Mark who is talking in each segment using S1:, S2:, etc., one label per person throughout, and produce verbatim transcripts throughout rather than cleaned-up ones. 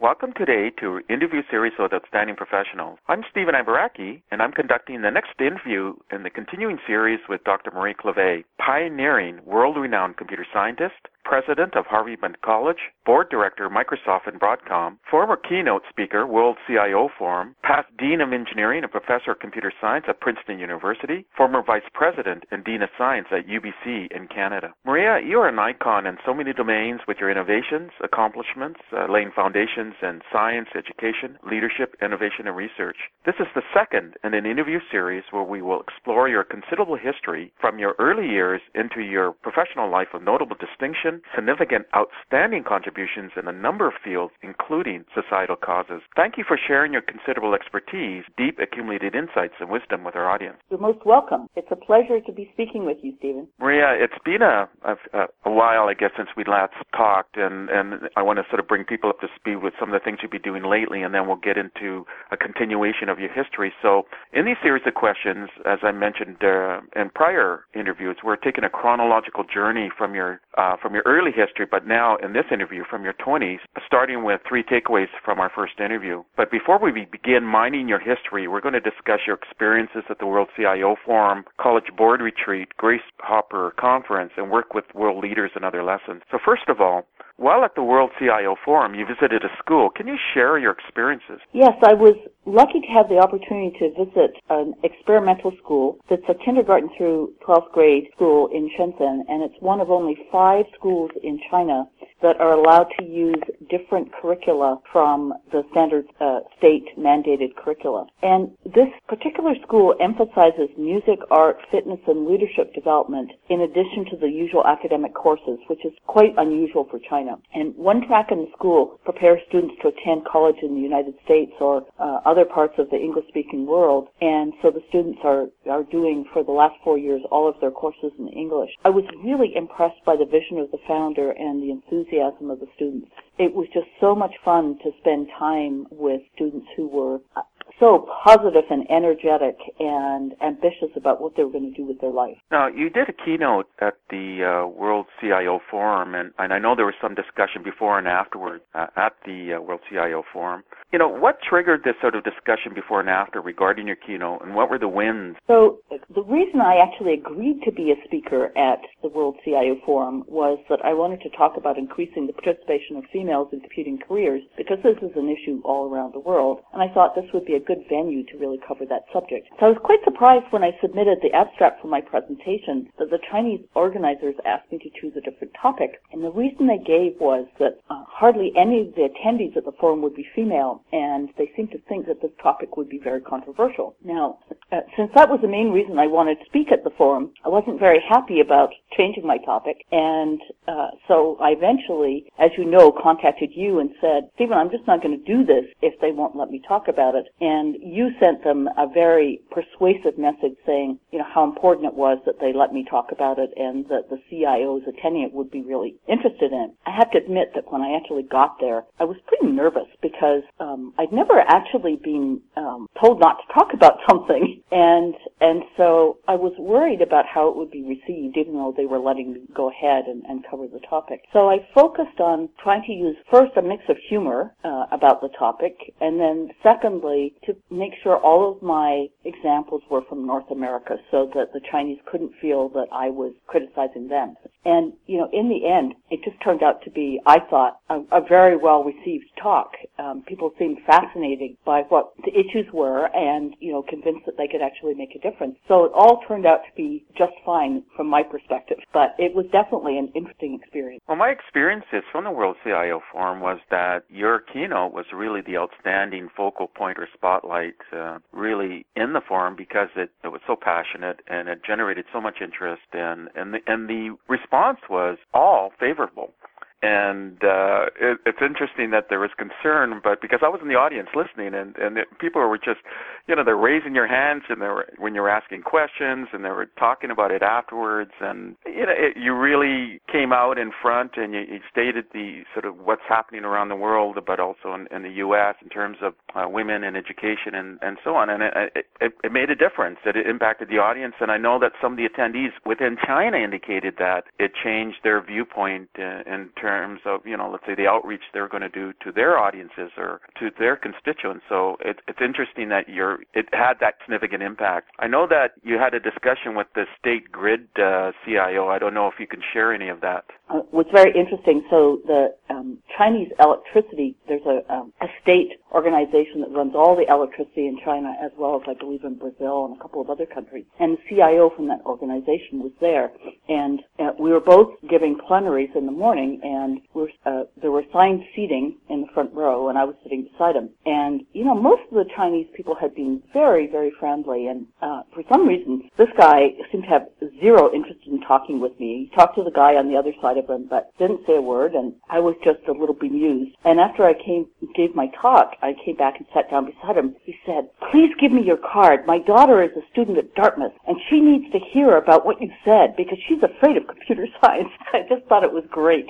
S1: welcome today to Interview Series with Outstanding Professionals. I'm Stephen Ibaraki, and I'm conducting the next interview in the continuing series with Doctor Marie Clave, pioneering world-renowned computer scientist, president of Harvey Mudd College, board director, Microsoft and Broadcom, former keynote speaker, World C I O Forum, past dean of engineering and professor of computer science at Princeton University, former vice president and dean of science at U B C in Canada. Maria, you are an icon in so many domains with your innovations, accomplishments, uh, laying foundations in science, education, leadership, innovation, and research. This is the second in an interview series where we will explore your considerable history from your early years into your professional life of notable distinction, significant, outstanding contributions in a number of fields, including societal causes. Thank you for sharing your considerable expertise, deep accumulated insights, and wisdom with our audience.
S2: You're most welcome. It's a pleasure to be speaking with you, Stephen.
S1: Maria, it's been a, a, a while, I guess, since we last talked, and, and I want to sort of bring people up to speed with some of the things you've been doing lately, and then we'll get into a continuation of your history. So in these series of questions, as I mentioned uh, in prior interviews, we're taking a chronological journey from your uh, from your early history, but now in this interview from your twenties, starting with three takeaways from our first interview. But before we begin mining your history, we're going to discuss your experiences at the World C I O Forum, College Board Retreat, Grace Hopper Conference, and work with world leaders and other lessons. So first of all, while at the World C I O Forum, you visited a school. Can you share your experiences?
S2: Yes, I was lucky to have the opportunity to visit an experimental school that's a kindergarten through twelfth grade school in Shenzhen, and it's one of only five schools in China that are allowed to use different curricula from the standard uh, state-mandated curricula. And this particular school emphasizes music, art, fitness, and leadership development in addition to the usual academic courses, which is quite unusual for China. And one track in the school prepares students to attend college in the United States or uh, other parts of the English-speaking world, and so the students are, are doing, for the last four years, all of their courses in English. I was really impressed by the vision of the founder and the enthusiasm of the students. It was just so much fun to spend time with students who were so positive and energetic and ambitious about what they were going to do with their life.
S1: Now, you did a keynote at the uh, World C I O Forum, and, and I know there was some discussion before and afterward uh, at the uh, World C I O Forum. You know, what triggered this sort of discussion before and after regarding your keynote, and what were the wins?
S2: So the reason I actually agreed to be a speaker at the World C I O Forum was that I wanted to talk about increasing the participation of females in computing careers, because this is an issue all around the world, and I thought this would be a good venue to really cover that subject. So I was quite surprised when I submitted the abstract for my presentation that the Chinese organizers asked me to choose a different topic, and the reason they gave was that uh, hardly any of the attendees at the forum would be female, and they seemed to think that this topic would be very controversial. Now, uh, since that was the main reason I wanted to speak at the forum, I wasn't very happy about changing my topic, and uh, so I eventually, as you know, contacted you and said, Stephen, I'm just not going to do this if they won't let me talk about it. And you sent them a very persuasive message saying, you know, how important it was that they let me talk about it and that the C I Os attending it would be really interested in it. I have to admit that when I actually got there, I was pretty nervous because um, I'd never actually been um, told not to talk about something, and and so I was worried about how it would be received, even though they were letting me go ahead and, and cover the topic. So I focused on trying to use first a mix of humor uh, about the topic, and then secondly to make sure all of my examples were from North America so that the Chinese couldn't feel that I was criticizing them. And, you know, in the end, it just turned out to be, I thought, a, a very well-received talk. Um, people seemed fascinated by what the issues were and, you know, convinced that they could actually make a difference. So it all turned out to be just fine from my perspective, but it was definitely an interesting experience.
S1: Well, my experiences from the World C I O Forum was that your keynote was really the outstanding focal point or spotlight uh, really in the forum because it, it was so passionate and it generated so much interest, and, and, the, and the response was all favorable. And uh, it, it's interesting that there was concern, but because I was in the audience listening, and, and it, people were just, you know, they're raising your hands, and they were when you were asking questions, and they were talking about it afterwards, and you know, it, you really came out in front, and you, you stated the sort of what's happening around the world, but also in, in the U S in terms of uh, women and education and, and so on, and it, it, it made a difference. It impacted the audience, and I know that some of the attendees within China indicated that it changed their viewpoint uh, in terms terms of, you know, let's say the outreach they're going to do to their audiences or to their constituents. So it, it's interesting that you're, it had that significant impact. I know that you had a discussion with the State Grid uh, C I O. I don't know if you can share any of that.
S2: Uh, what's very interesting, so the um, Chinese electricity, there's a, um, a state organization that runs all the electricity in China, as well as I believe in Brazil and a couple of other countries. And the C I O from that organization was there, and uh, we were both giving plenaries in the morning, and we were, uh, there were assigned seating in the front row, and I was sitting beside him. And, you know, most of the Chinese people had been very, very friendly, and uh, for some reason, this guy seemed to have zero interest in talking with me. He talked to the guy on the other side of him, but didn't say a word, and I was just a little bemused. And after I came, gave my talk, I came back and sat down beside him. He said, "Please give me your card. My daughter is a student at Dartmouth, and she needs to hear about what you said because she's afraid of computer science." I just thought it was great.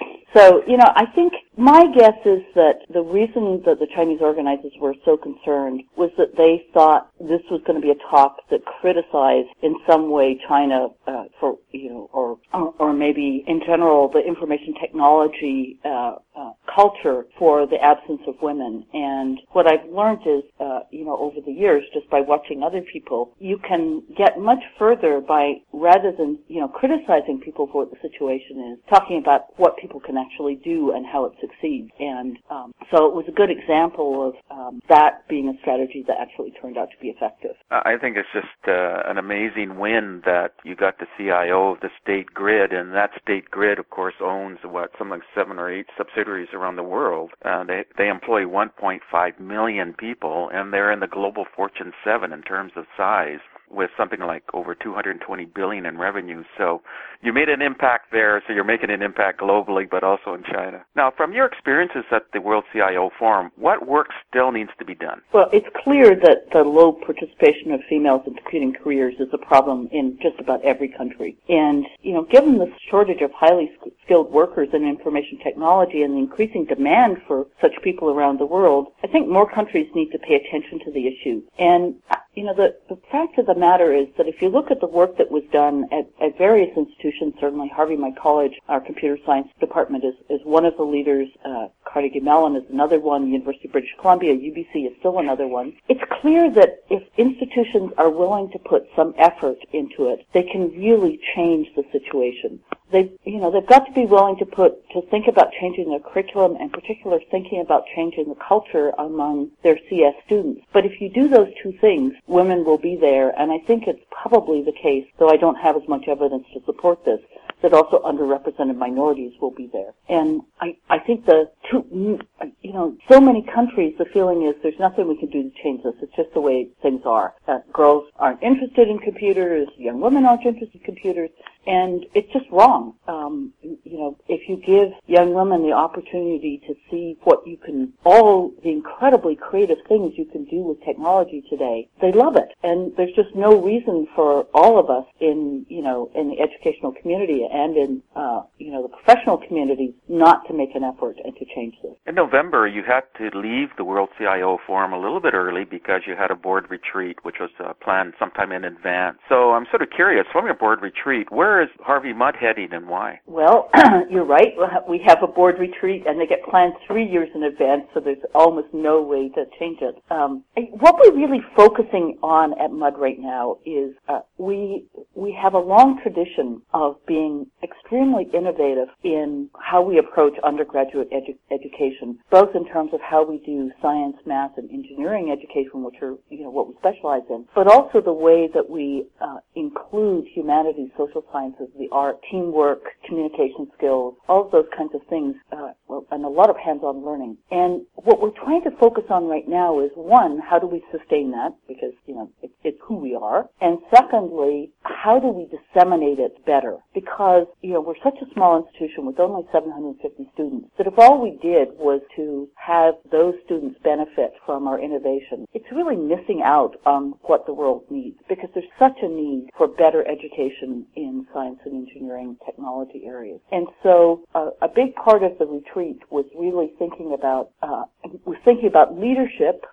S2: So, you know, I think my guess is that the reason that the Chinese organizers were so concerned was that they thought this was going to be a talk that criticized in some way China uh, for, you know, or or maybe in general the information technology uh, uh, culture for the absence of women. And what I've learned is, uh, you know, over the years, just by watching other people, you can get much further by, rather than, you know, criticizing people for what the situation is, talking about what people can actually do and how it succeeds. And um, so it was a good example of um, that being a strategy that actually turned out to be effective.
S1: I think it's just uh, an amazing win that you got the C I O of the State Grid, and that State Grid, of course, owns, what, something like seven or eight subsidiaries around the world. Uh, they, they employ one point five million people, and they're in the global Fortune seven in terms of size, with something like over two hundred twenty billion dollars in revenue. So you made an impact there, so you're making an impact globally, but also in China. Now, from your experiences at the World C I O Forum, what work still needs to be done?
S2: Well, it's clear that the low participation of females in computing careers is a problem in just about every country. And, you know, given the shortage of highly skilled workers in information technology and the increasing demand for such people around the world, I think more countries need to pay attention to the issue. And, you know, the, the fact of the matter is that if you look at the work that was done at, at various institutions, certainly Harvey, my college, our computer science department is, is one of the leaders, uh, Carnegie Mellon is another one, University of British Columbia, U B C is still another one. It's clear that if institutions are willing to put some effort into it, they can really change the situation. They, you know, they've got to be willing to put, to think about changing their curriculum, and particularly thinking about changing the culture among their C S students. But if you do those two things, women will be there, and I think it's probably the case, though I don't have as much evidence to support this, that also underrepresented minorities will be there. And I, I think the two, you know, so many countries, the feeling is there's nothing we can do to change this. It's just the way things are. Uh, girls aren't interested in computers, young women aren't interested in computers, and it's just wrong. Um, you know, if you give young women the opportunity to see what you can, all the incredibly creative things you can do with technology today, they love it. And there's just no reason for all of us in, you know, in the educational community and in, uh, you know, the professional community not to make an effort and to change this.
S1: In November, you had to leave the World C I O Forum a little bit early because you had a board retreat, which was uh, planned sometime in advance. So I'm sort of curious, from your board retreat, where is Harvey Mudd heading and why?
S2: Well, you're right. We have a board retreat, and they get planned three years in advance, so there's almost no way to change it. Um, what we're really focusing on at Mudd right now is uh, we we have a long tradition of being extremely innovative in how we approach undergraduate edu- education, both in terms of how we do science, math, and engineering education, which are, you know, what we specialize in, but also the way that we uh, include humanities, social sciences, the art, teamwork, communication skills, all of those kinds of things, uh, well, and a lot of hands-on learning. And what we're trying to focus on right now is, one, how do we sustain that? Because, you know, it, it's who we are. And secondly, how do we disseminate it better? Because, you know, we're such a small institution with only seven hundred fifty students that if all we did was to have those students benefit from our innovation, it's really missing out on what the world needs, because there's such a need for better education in science and engineering technology areas. And so uh, a big part of the retreat was really thinking about uh, was thinking about leadership,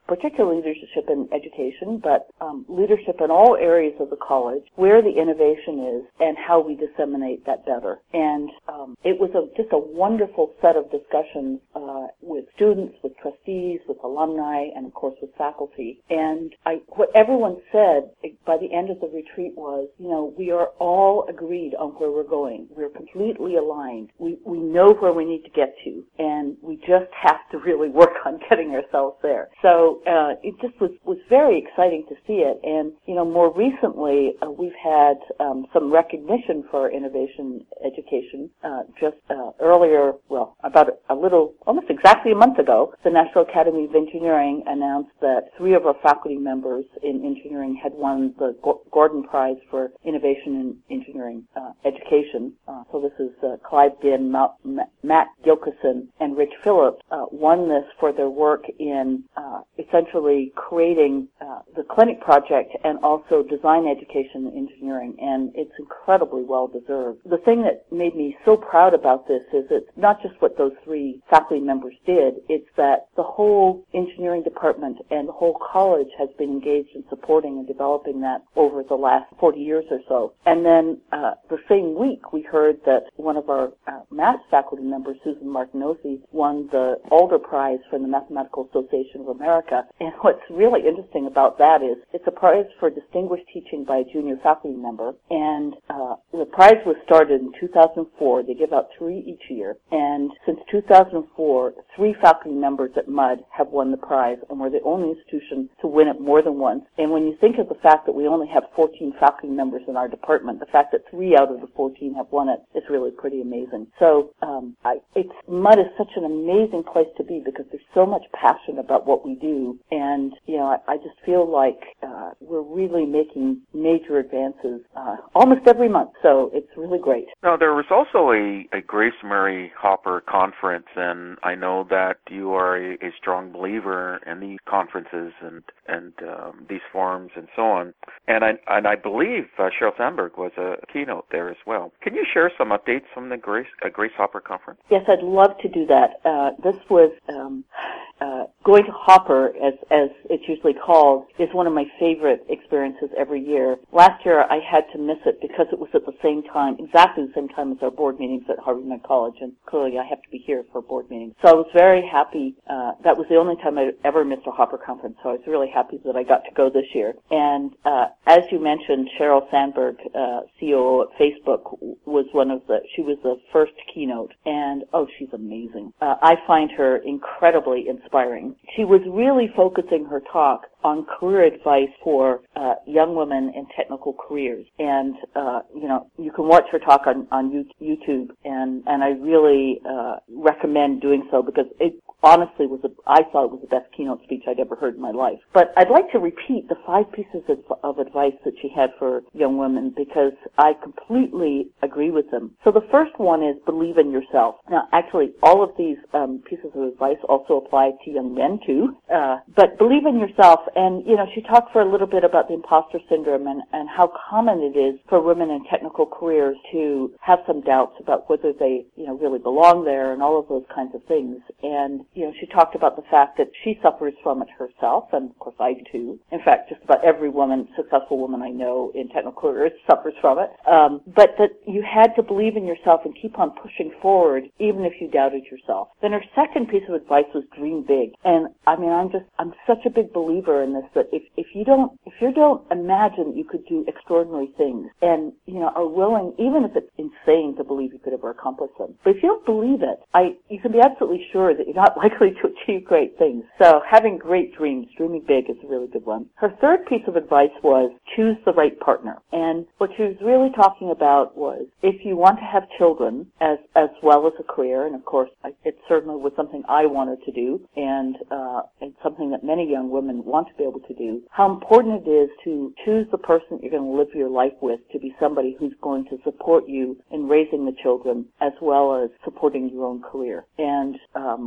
S2: particularly leadership in education, but um, leadership in all areas of the college, where the innovation is, and how we disseminate that better. And um, it was a, just a wonderful set of discussions uh, with students, with trustees, with alumni, and of course with faculty. And I, what everyone said by the end of the retreat was, you know, we are all agreed on where we're going. We're completely aligned. We we know where we need to get to, and we just have to really work on getting ourselves there. So uh, it just was, was very exciting to see it. And, you know, more recently, uh, we've had um, some recognition for our innovation education. Uh, just uh, earlier, well, about a little, almost exactly a month ago, the National Academy of Engineering announced that three of our faculty members in engineering had won the Gordon Prize for Innovation in Engineering uh, Education. Uh, so this is uh, Clive Din, Matt Gilkison, and Rich Phillips uh, won this for their work in uh, essentially creating uh, the clinic project and also design education in engineering, and it's incredibly well deserved. The thing that made me so proud about this is it's not just what those three faculty members did, it's that the whole engineering department and the whole college has been engaged in supporting and developing that over the last forty years or so. And then uh, the same week we heard that one of our uh, math faculty members, Susan Martinozzi, won the Alder Prize from the Mathematical Association of America. And what's really interesting about that is it's a prize for distinguished teaching by a junior faculty member. And uh, the prize was started in two thousand four. They give out three each year. And since two thousand four, three faculty members at M U D have won the prize, and we're the only institution to win it more than once. And when you think of the fact that we only have fourteen faculty members in our department, the fact that three out of the fourteen have won it is really pretty amazing. So um, I, it's M U D is such an amazing place to be because there's so much passion about what we do, and you know I, I just feel like uh, we're really making major advances uh, almost every month. So it's really great.
S1: Now there was also a, a Grace Murray Hopper conference, and I know that you are a, a strong believer in these conferences and and um, these forums and so on. And I and I believe uh, Sheryl Sandberg was a keynote there as well. Can you share some updates from the Grace uh, Grace Hopper conference?
S2: Yes, I'd love to do that. Uh, this was um, uh, going to Hopper, as as it's usually called, is one of my favorite experiences every year. Last year I had to miss it because it was at the same time, exactly the same time as our board meetings at Harvard Med College, and clearly I have to be here for board meetings. So I was very happy. Uh, that was the only time I ever missed a Hopper conference, so I was really happy that I got to go this year. And uh, as you mentioned, Sheryl Sandberg, uh, C O O at Facebook, was one of the, she was the first keynote, and oh, she's amazing. Uh, I find her incredibly inspiring. She was really focusing her talk on career advice for uh, young women in technical careers. And, uh, you know, you can watch her talk on, on YouTube, and, and I really uh, recommend doing so because it honestly was a, I thought it was the best keynote speech I'd ever heard in my life. But I'd like to repeat the five pieces of, of advice that she had for young women because I completely agree with them. So the first one is believe in yourself. Now, actually, all of these um, pieces of advice also apply to young men too. Uh, but believe in yourself, and you know, she talked for a little bit about the imposter syndrome and, and how common it is for women in technical careers to have some doubts about whether they, you know, really belong there and all of those kinds of things. And you know, she talked about the fact that she suffers from it herself, and of course I do too. In fact, just about every woman, successful woman I know in technical careers suffers from it. Um, but that you had to believe in yourself and keep on pushing forward even if you doubted yourself. Then her second piece of advice was dream big. And I mean, I'm just, I'm such a big believer in this that if, if you don't, if you don't imagine you could do extraordinary things and, you know, are willing, even if it's insane to believe you could ever accomplish them, but if you don't believe it, I, you can be absolutely sure that you're not likely to achieve great things. So having great dreams, dreaming big is a really good one. Her third piece of advice was choose the right partner. And what she was really talking about was if you want to have children as, as well as a career, and of course it certainly was something I wanted to do and, uh, and something that many young women want to be able to do, how important it is to choose the person you're going to live your life with to be somebody who's going to support you in raising the children as well as supporting your own career. And um, I'm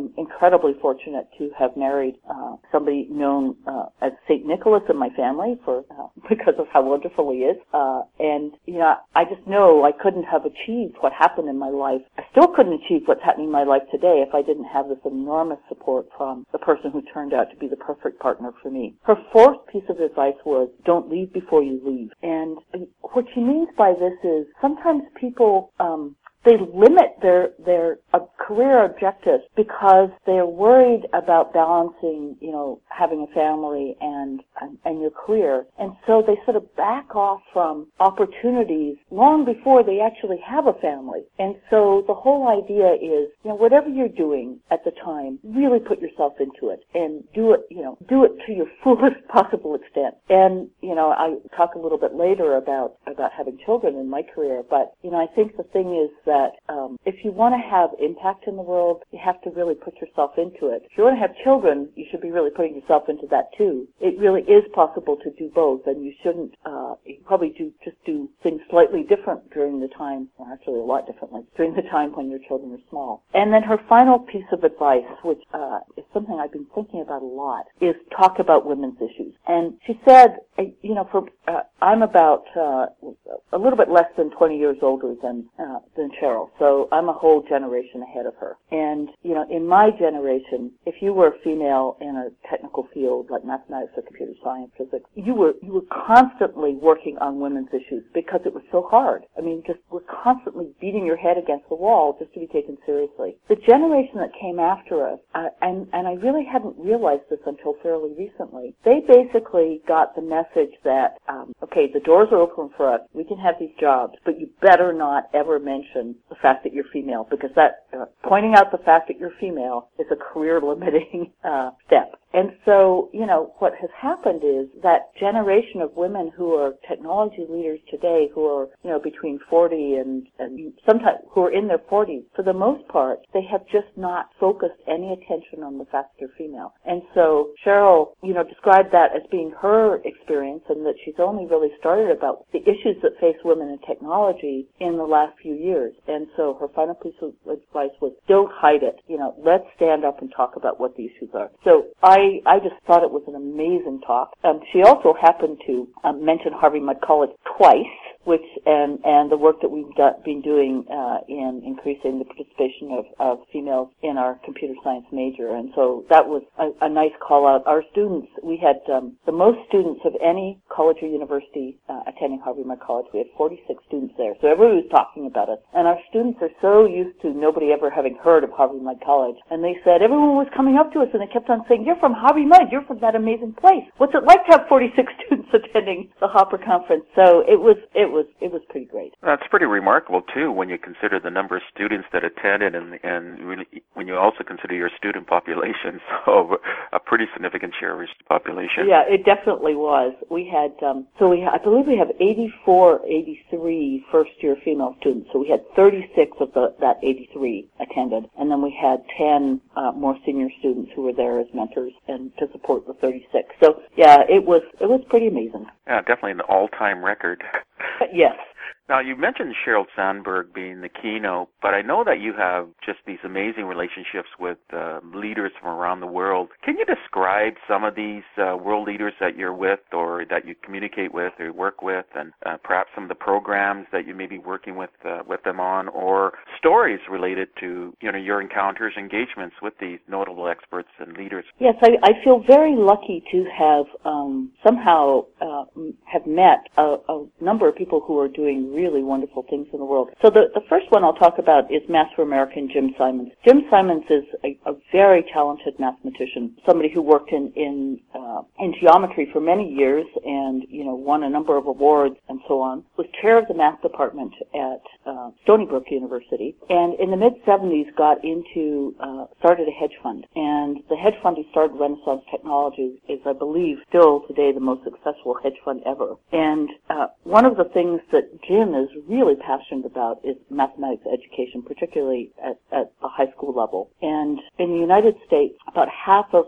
S2: I'm incredibly fortunate to have married uh, somebody known uh, as Saint Nicholas in my family for uh, because of how wonderful he is. Uh, and, you know, I just know I couldn't have achieved what happened in my life. I still couldn't achieve what's happening in my life today if I didn't have this enormous support from the person who turned out to be the perfect partner for me. Her fourth piece of advice was, don't leave before you leave. And what she means by this is sometimes people um, they limit their their uh, career objectives because they're worried about balancing, you know, having a family and, and and your career, and so they sort of back off from opportunities long before they actually have a family. And so the whole idea is, you know, whatever you're doing at the time, really put yourself into it and do it, you know, do it to your fullest possible extent. And you know, I talk a little bit later about about having children in my career, but you know, I think the thing is that that um, if you want to have impact in the world, you have to really put yourself into it. If you want to have children, you should be really putting yourself into that too. It really is possible to do both, and you shouldn't uh, you probably do just do things slightly different during the time, or actually a lot differently, during the time when your children are small. And then her final piece of advice, which uh, is something I've been thinking about a lot, is talk about women's issues. And she said, you know, for uh, I'm about uh, a little bit less than twenty years older than uh, than Cheryl, so I'm a whole generation ahead of her. And you know, in my generation, if you were a female in a technical field like mathematics or computer science, physics, you were you were constantly working on women's issues because it was so hard. I mean, just we're constantly beating your head against the wall just to be taken seriously. The generation that came after us, uh, and and I really hadn't realized this until fairly recently, they basically got the message that um, okay, the doors are open for us. We can have these jobs, but you better not ever mention the fact that you're female, because that uh, pointing out the fact that you're female is a career-limiting uh, step. And so, you know, what has happened is that generation of women who are technology leaders today, who are, you know, between forty and, and sometimes who are in their forties, for the most part, they have just not focused any attention on the fact that they're female. And so Cheryl, you know, described that as being her experience, and that she's only really started about the issues that face women in technology in the last few years. And so her final piece of advice was, don't hide it. You know, let's stand up and talk about what the issues are. So I I just thought it was an amazing talk. Um, she also happened to um, mention Harvey Mudd College twice, which and and the work that we've got, been doing uh, in increasing the participation of, of females in our computer science major. And so that was a, a nice call out. Our students, we had um, the most students of any college or university uh, attending Harvey Mudd College. We had forty-six students there. So everybody was talking about us. And our students are so used to nobody ever having heard of Harvey Mudd College. And they said, everyone was coming up to us and they kept on saying, you're from Harvey Mudd, you're from that amazing place. What's it like to have forty-six students attending the Hopper Conference? So it was, it was, it was pretty great.
S1: That's pretty remarkable too, when you consider the number of students that attended, and and really when you also consider your student population. So a pretty significant share of your population.
S2: Yeah, it definitely was. We had, um, so we, I believe we have eighty-four, eighty-three first-year female students. So we had thirty-six of the, that eighty-three attended, and then we had ten uh, more senior students who were there as mentors and to support the thirty-six. So yeah, it was it was pretty amazing.
S1: Yeah, definitely an all-time record.
S2: Yes.
S1: Now, you mentioned Sheryl Sandberg being the keynote, but I know that you have just these amazing relationships with uh, leaders from around the world. Can you describe some of these uh, world leaders that you're with, or that you communicate with or work with, and uh, perhaps some of the programs that you may be working with uh, with them on, or stories related to, you know, your encounters, engagements with these notable experts and leaders?
S2: Yes, I, I feel very lucky to have um, somehow uh, have met a, a number of people who are doing really wonderful things in the world. So the, the first one I'll talk about is Master American Jim Simons. Jim Simons is a, a very talented mathematician, somebody who worked in in, uh, in geometry for many years and, you know, won a number of awards and so on. Was chair of the math department at uh, Stony Brook University, and in the mid seventies got into uh, started a hedge fund. And the hedge fund he started, Renaissance Technologies, is, I believe, still today the most successful hedge fund ever. And uh, one of the things that Jim is really passionate about is mathematics education, particularly at, at the high school level. And in the United States, about half of the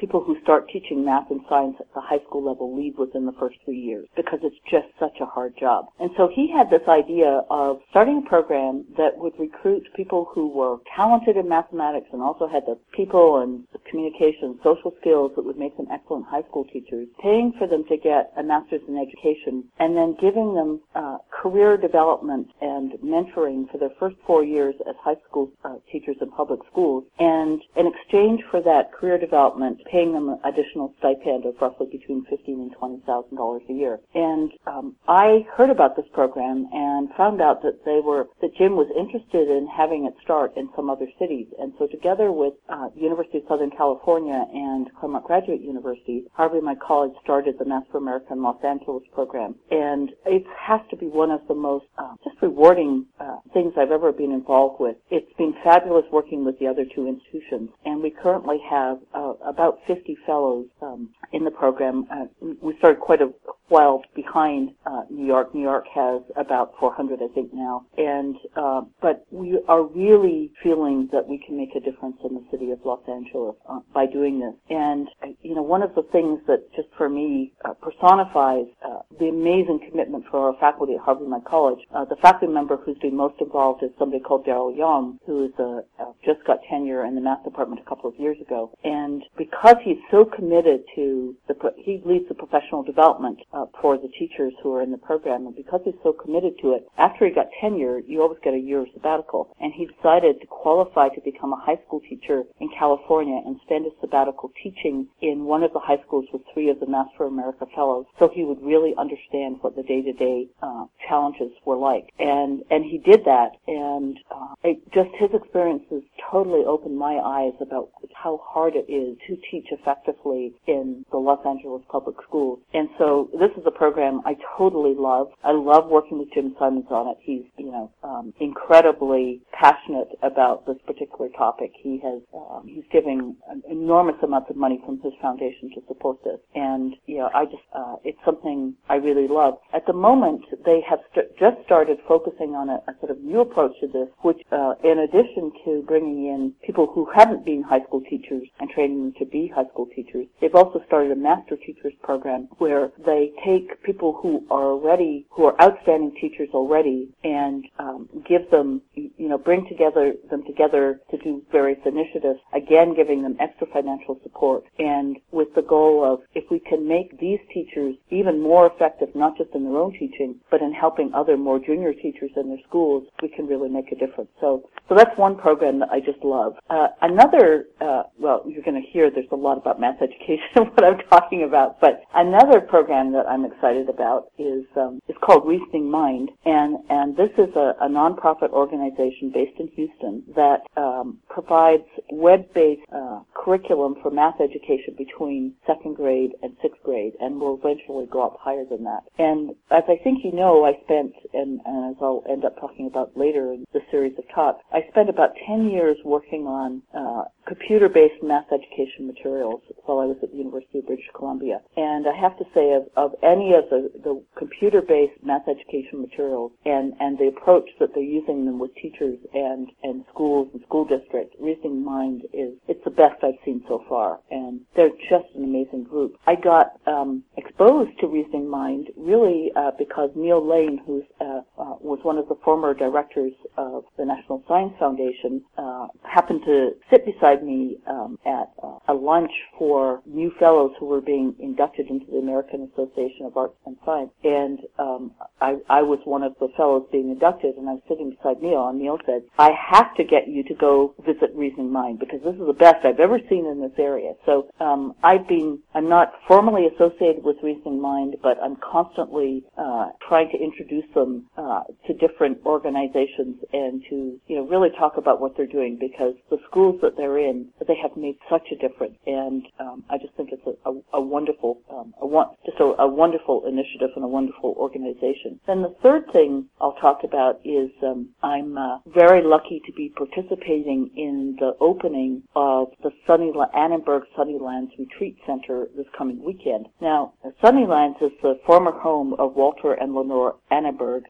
S2: people who start teaching math and science at the high school level leave within the first three years because it's just such a hard job. And so he had this idea of starting a program that would recruit people who were talented in mathematics and also had the people and the communication, social skills that would make them excellent high school teachers, paying for them to get a master's in education, and then giving them uh, career development and mentoring for their first four years as high school uh, teachers in public schools, and in exchange for that career development, paying them an additional stipend of roughly between fifteen thousand dollars and twenty thousand dollars a year. And um, I heard about this program and found out that they were that Jim was interested in having it start in some other cities. And so together with uh, the University of Southern California and Claremont Graduate University, Harvey, my college, started the Math for America in Los Angeles program. And it has to be one of the most uh, just rewarding uh, things I've ever been involved with. It's been fabulous working with the other two institutions. And we currently have uh, about fifty fellows um, in the program. Uh, we started quite a while behind uh, New York. New York has about four hundred, I think, now. And uh, but we are really feeling that we can make a difference in the city of Los Angeles uh, by doing this. And uh, you know, one of the things that just for me uh, personifies uh, the amazing commitment for our faculty at Harvard, my college. Uh, the faculty member who's been most involved is somebody called Daryl Young, who is a, uh, just got tenure in the math department a couple of years ago. And because he's so committed to the, he leads the professional development uh, for the teachers who are in the program, and because he's so committed to it, after he got tenure, you always get a year of sabbatical. And he decided to qualify to become a high school teacher in California and spend his sabbatical teaching in one of the high schools with three of the Math for America fellows, so he would really understand what the day-to-day uh, challenges were like. And and he did that, and uh, it, just his experiences totally opened my eyes about how hard it is to teach effectively in the Los Angeles public schools. And so this is a program I totally love. I love working with Jim Simons on it. He's, you know, um, incredibly passionate about this particular topic. He has, um, he's giving enormous amounts of money from his foundation to support this. And, you know, I just, uh, it's something I really love. At the moment, they have st- just started focusing on a, a sort of new approach to this, which, uh, in addition to bringing in people who haven't been high school teachers and training them to be high school teachers, they've also started a master teachers program where they take people who are already, who are outstanding teachers already, and um, give them, you know, bring together them together to do various initiatives, again giving them extra financial support, and with the goal of, if we can make these teachers even more effective, not just in their own teaching, but in helping other more junior teachers in their schools, we can really make a difference. So, so that's one program that I just love. Uh, another, uh, well, you're going to hear there's a lot about math education and what I'm talking about, but another program that I'm excited about is um, is called Reasoning Mind, and and this is a, a nonprofit organization based in Houston that um, provides web-based uh, curriculum for math education between second grade and sixth grade, and will eventually go up higher than that. And as I think you know, I spent, and, and as I'll end up talking about later in the series of talks, I spent about ten years working on uh, computer-based math education materials while I was at the University of British Columbia. And I have to say, of, of any of the, the computer-based math education materials and, and the approach that they're using them with teachers and, and schools and school districts, Reasoning Mind is, it's the best I've seen so far. And they're just an amazing group. I got um, exposed to Reasoning Mind really uh, because Neil Lane, who uh, uh, was one of the former directors of the National Science Foundation, uh, happened to sit beside me um, at uh, a lunch for new fellows who were being inducted into the American Association of Arts and Science. And um, I, I was one of the fellows being inducted, and I was sitting beside Neil, and Neil said, I have to get you to go visit Reasoning Mind because this is the best I've ever seen in this area. So um, I've been, I'm not formally associated with Reasoning Mind, but I'm constantly uh, trying to introduce them uh, to different organizations and to, you know, really talk about what they're doing, because the schools that they're in, they have made such a difference. And um, I just think it's a, a, a wonderful, um, a one, just a, a wonderful initiative and a wonderful organization. Then the third thing I'll talk about is um, I'm uh, very lucky to be participating in the opening of the Sunnyla- Annenberg Sunnylands Retreat Center this coming weekend. Now, Sunnylands is the former home of Walter and Lenore Annenberg, amazing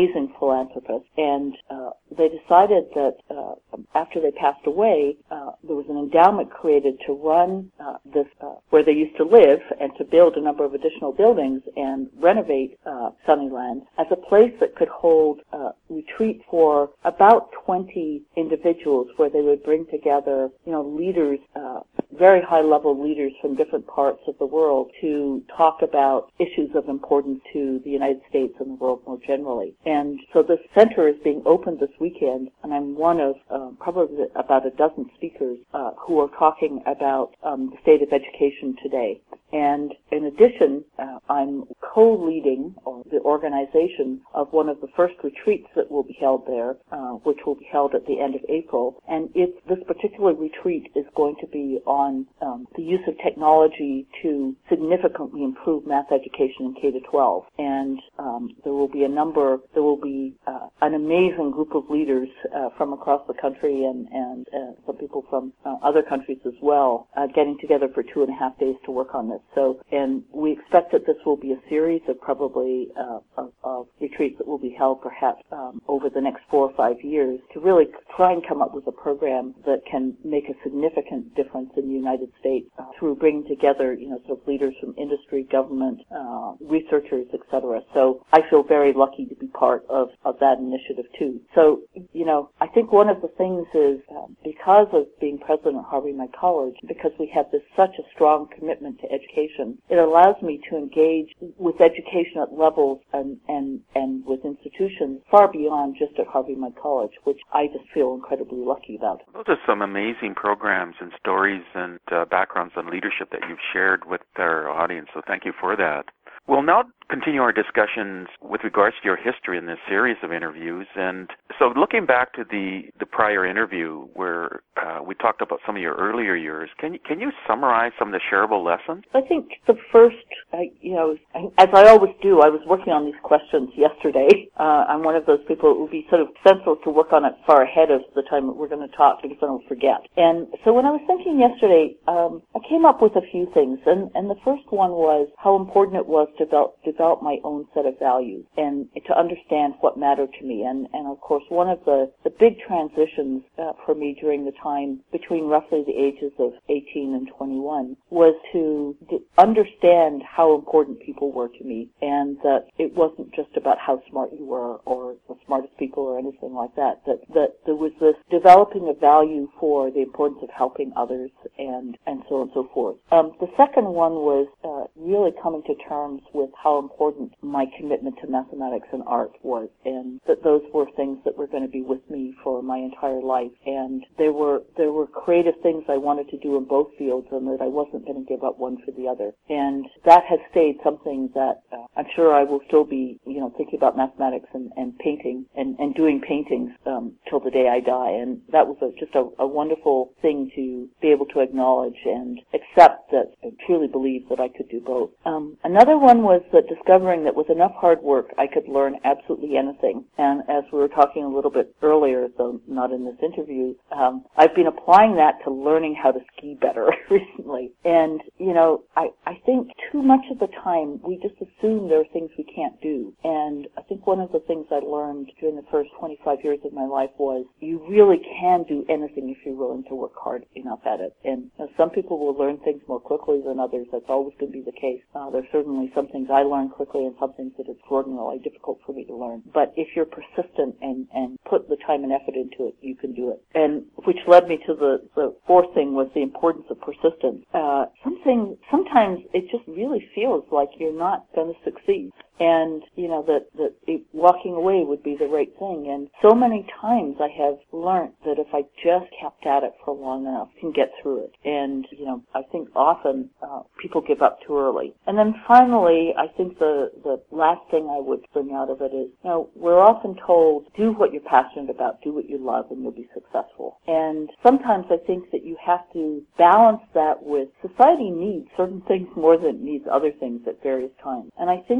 S2: amazing philanthropist, and uh, they decided that uh, after they passed away, uh, there was an endowment created to run uh, this, uh, where they used to live, and to build a number of additional buildings and renovate uh, Sunnyland as a place that could hold uh, retreat for about twenty individuals, where they would bring together, you know, leaders, uh, very high-level leaders from different parts of the world to talk about issues of importance to the United States and the world more generally. And so this center is being opened this weekend, and I'm one of uh, probably about a dozen speakers uh, who are talking about um, the state of education today. And in addition, uh, I'm co-leading or the organization of one of the first retreats that will be held there, uh, which will be held at the end of April. And it's, this particular retreat is going to be on um, the use of technology to significantly improve math education in K to twelve. And um, there will be a number, there will be uh, an amazing group of leaders uh, from across the country, and, and uh, some people from uh, other countries as well, uh, getting together for two and a half days to work on this. So, and we expect that this will be a series of probably uh, of, of retreats that will be held perhaps um, over the next four or five years to really try and come up with a program that can make a significant difference in the United States uh, through bringing together, you know, sort of leaders from industry, government, uh, researchers, et cetera. So I feel very lucky to be part of, of that initiative too. So, you know, I think one of the things is uh, because of being president of Harvey Mudd College, because we have this such a strong commitment to education, it allows me to engage with education at levels and, and, and with institutions far beyond just at Harvey Mudd College, which I just feel incredibly lucky about.
S1: Those are some amazing programs and stories and uh, backgrounds on leadership that you've shared with our audience, so thank you for that. We'll now continue our discussions with regards to your history in this series of interviews. And so looking back to the, the prior interview where uh, we talked about some of your earlier years, can you, can you summarize some of the shareable lessons?
S2: I think the first, uh, you know, as I always do, I was working on these questions yesterday. Uh, I'm one of those people who would be sort of sensible to work on it far ahead of the time that we're going to talk because I don't forget. And so when I was thinking yesterday, um, I came up with a few things. And, and the first one was how important it was to develop, develop my own set of values and to understand what mattered to me. And, and of course, one of the, the big transitions uh, for me during the time between roughly the ages of eighteen and twenty-one was to d- understand how important people were to me, and that it wasn't just about how smart you were or the smartest people or anything like that, that, that there was this developing a value for the importance of helping others and, and so on and so forth. Um, the second one was uh, really coming to terms with how important my commitment to mathematics and art was, and that those were things that were going to be with me for my entire life. And there were there were creative things I wanted to do in both fields, and that I wasn't going to give up one for the other. And that has stayed something that uh, I'm sure I will still be, you know, thinking about mathematics and, and painting and, and doing paintings um, till the day I die. And that was a, just a, a wonderful thing to be able to acknowledge and accept that I truly believe that I could do both. Um, another one was that discovering that with enough hard work I could learn absolutely anything. And as we were talking a little bit earlier, though not in this interview, um, I've been applying that to learning how to ski better recently. And, you know, I, I think too much of the time we just assume there are things we can't do. And I think one of the things I learned during the first twenty-five years of my life was you really can do anything if you're willing to work hard enough at it. And you know, some people will learn things more quickly than others. That's always going to be the case. Uh, there's certainly some things I learn quickly and some things that are extraordinarily difficult for me to learn. But if you're persistent and, and put the time and effort into it, you can do it. And which led me to the, the fourth thing was the importance of persistence. Uh, something, sometimes it just really feels like you're not going to succeed. And, you know, that, that it, walking away would be the right thing. And so many times I have learned that if I just kept at it for long enough, I can get through it. And, you know, I think often uh, people give up too early. And then finally, I think the, the last thing I would bring out of it is, you know, we're often told, do what you're passionate about, do what you love, and you'll be successful. And sometimes I think that you have to balance that with society needs certain things more than it needs other things at various times. And I think for me,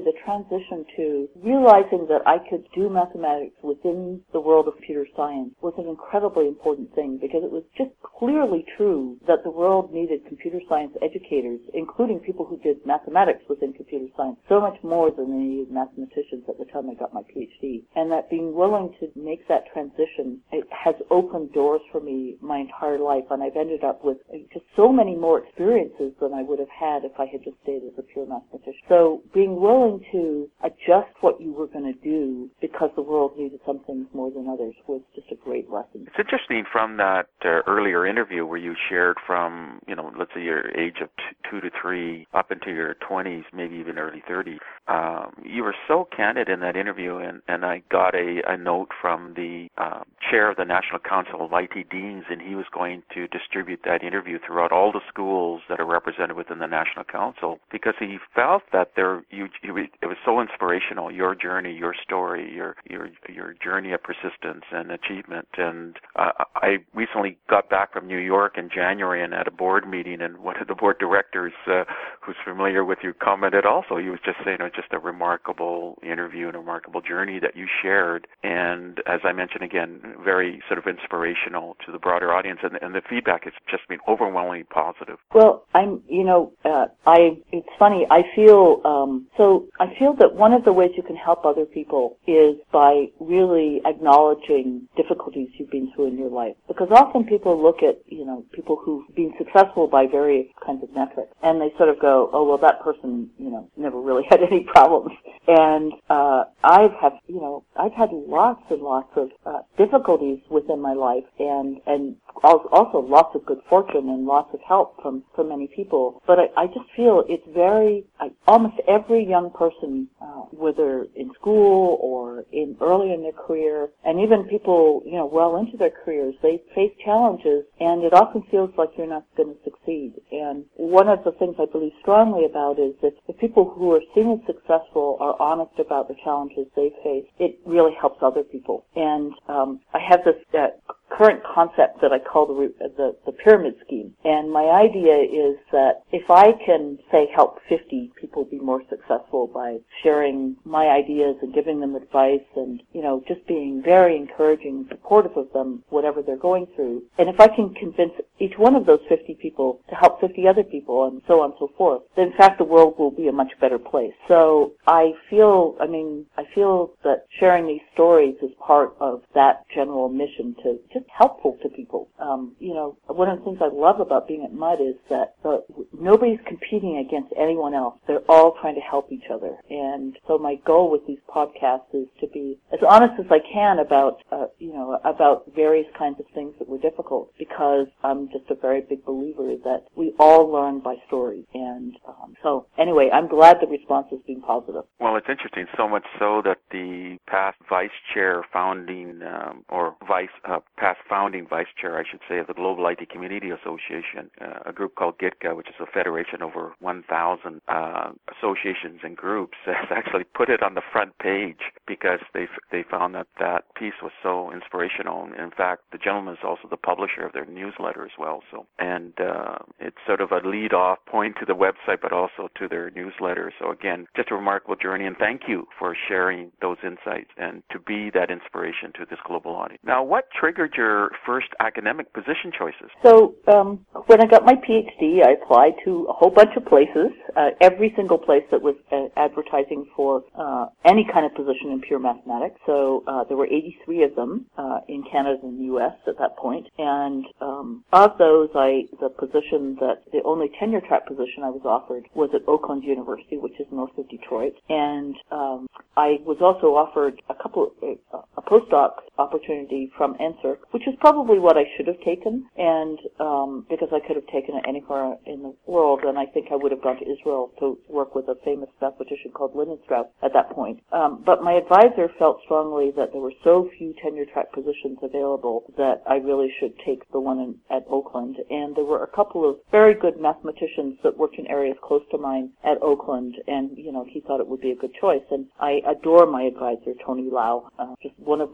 S2: the transition to realizing that I could do mathematics within the world of computer science was an incredibly important thing, because it was just clearly true that the world needed computer science educators, including people who did mathematics within computer science, so much more than they needed mathematicians at the time I got my PhD. And that being willing to make that transition, it has opened doors for me my entire life, and I've ended up with just so many more experiences than I would have had if I had just stayed as a pure mathematician. So being willing to adjust what you were going to do because the world needed some things more than others was just a great lesson.
S1: It's interesting from that uh, earlier interview where you shared from, you know, let's say your age of t- two to three up into your twenties, maybe even early thirties. Um, you were so candid in that interview, and, and I got a, a note from the uh, chair of the National Council of I T Deans, and he was going to distribute that interview throughout all the schools that are represented within the National Council, because he felt that there, you, you, it was so inspirational, your journey, your story, your your your journey of persistence and achievement. And uh, I recently got back from New York in January and had a board meeting, and one of the board directors uh, who's familiar with you commented also. He was just saying it was just a remarkable interview and a remarkable journey that you shared. And as I mentioned again, very sort of inspirational to the broader audience, and, and the feedback has just been overwhelmingly positive.
S2: Well, I'm, you know, uh, I, it's funny, I feel, um, so I feel that one of the ways you can help other people is by really acknowledging difficulties you've been through in your life. Because often people look at, you know, people who've been successful by various kinds of metrics, and they sort of go, oh, well, that person, you know, never really had any problems. And uh, I've had, you know, I've had lots and lots of uh, difficulties within my life, and and also lots of good fortune and lots of help from from many people. But I, I just feel it's very, I, almost every young person, uh, whether in school or in early in their career, and even people, you know, well into their careers, they face challenges, and it often feels like you're not going to succeed. And one of the things I believe strongly about is that the people who are seen as successful are honest about the challenges they face. It really helps other people. And um, I have this uh, current concept that I call the, the the pyramid scheme. And my idea is that if I can, say, help fifty people be more successful by sharing my ideas and giving them advice and, you know, just being very encouraging and supportive of them, whatever they're going through, and if I can convince each one of those fifty people to help fifty other people and so on and so forth, then in fact the world will be a much better place. So I feel, I mean, I feel that sharing these stories is part of that general mission to just helpful to people. Um, you know, one of the things I love about being at M U D is that uh, nobody's competing against anyone else. They're all trying to help each other. And so my goal with these podcasts is to be as honest as I can about, uh, you know, about various kinds of things that were difficult, because I'm just a very big believer that we all learn by stories. And um, so anyway, I'm glad the response has been positive.
S1: Well, it's interesting, so much so that the past vice chair founding, um, or vice, uh, past founding vice chair, I should say, of the Global I T Community Association, uh, a group called GITCA, which is a federation of over one thousand uh, associations and groups, has actually put it on the front page because they they found that that piece was so inspirational. In fact, the gentleman is also the publisher of their newsletter as well. So, and uh, it's sort of a lead-off point to the website, but also to their newsletter. So again, just a remarkable journey, and thank you for sharing those insights and to be that inspiration to this global audience. Now, what triggered your first academic position choices?
S2: So um, when I got my PhD, I applied to a whole bunch of places, uh, every single place that was uh, advertising for uh, any kind of position in pure mathematics. So uh, there were eighty-three of them uh, in Canada and the U S at that point. And um, of those, I the position that the only tenure track position I was offered was at Oakland University, which is north of Detroit. And um, I was also offered a couple uh, a postdoc opportunity from N S E R C, which is probably what I should have taken, and um, because I could have taken it anywhere in the world, and I think I would have gone to Israel to work with a famous mathematician called Lindenstrauss at that point. Um, but my advisor felt strongly that there were so few tenure track positions available that I really should take the one in, at Oakland. And there were a couple of very good mathematicians that worked in areas close to mine at Oakland, and, you know, he thought it would be a good choice. And I adore my advisor, Tony Lau, uh, just one of my favorite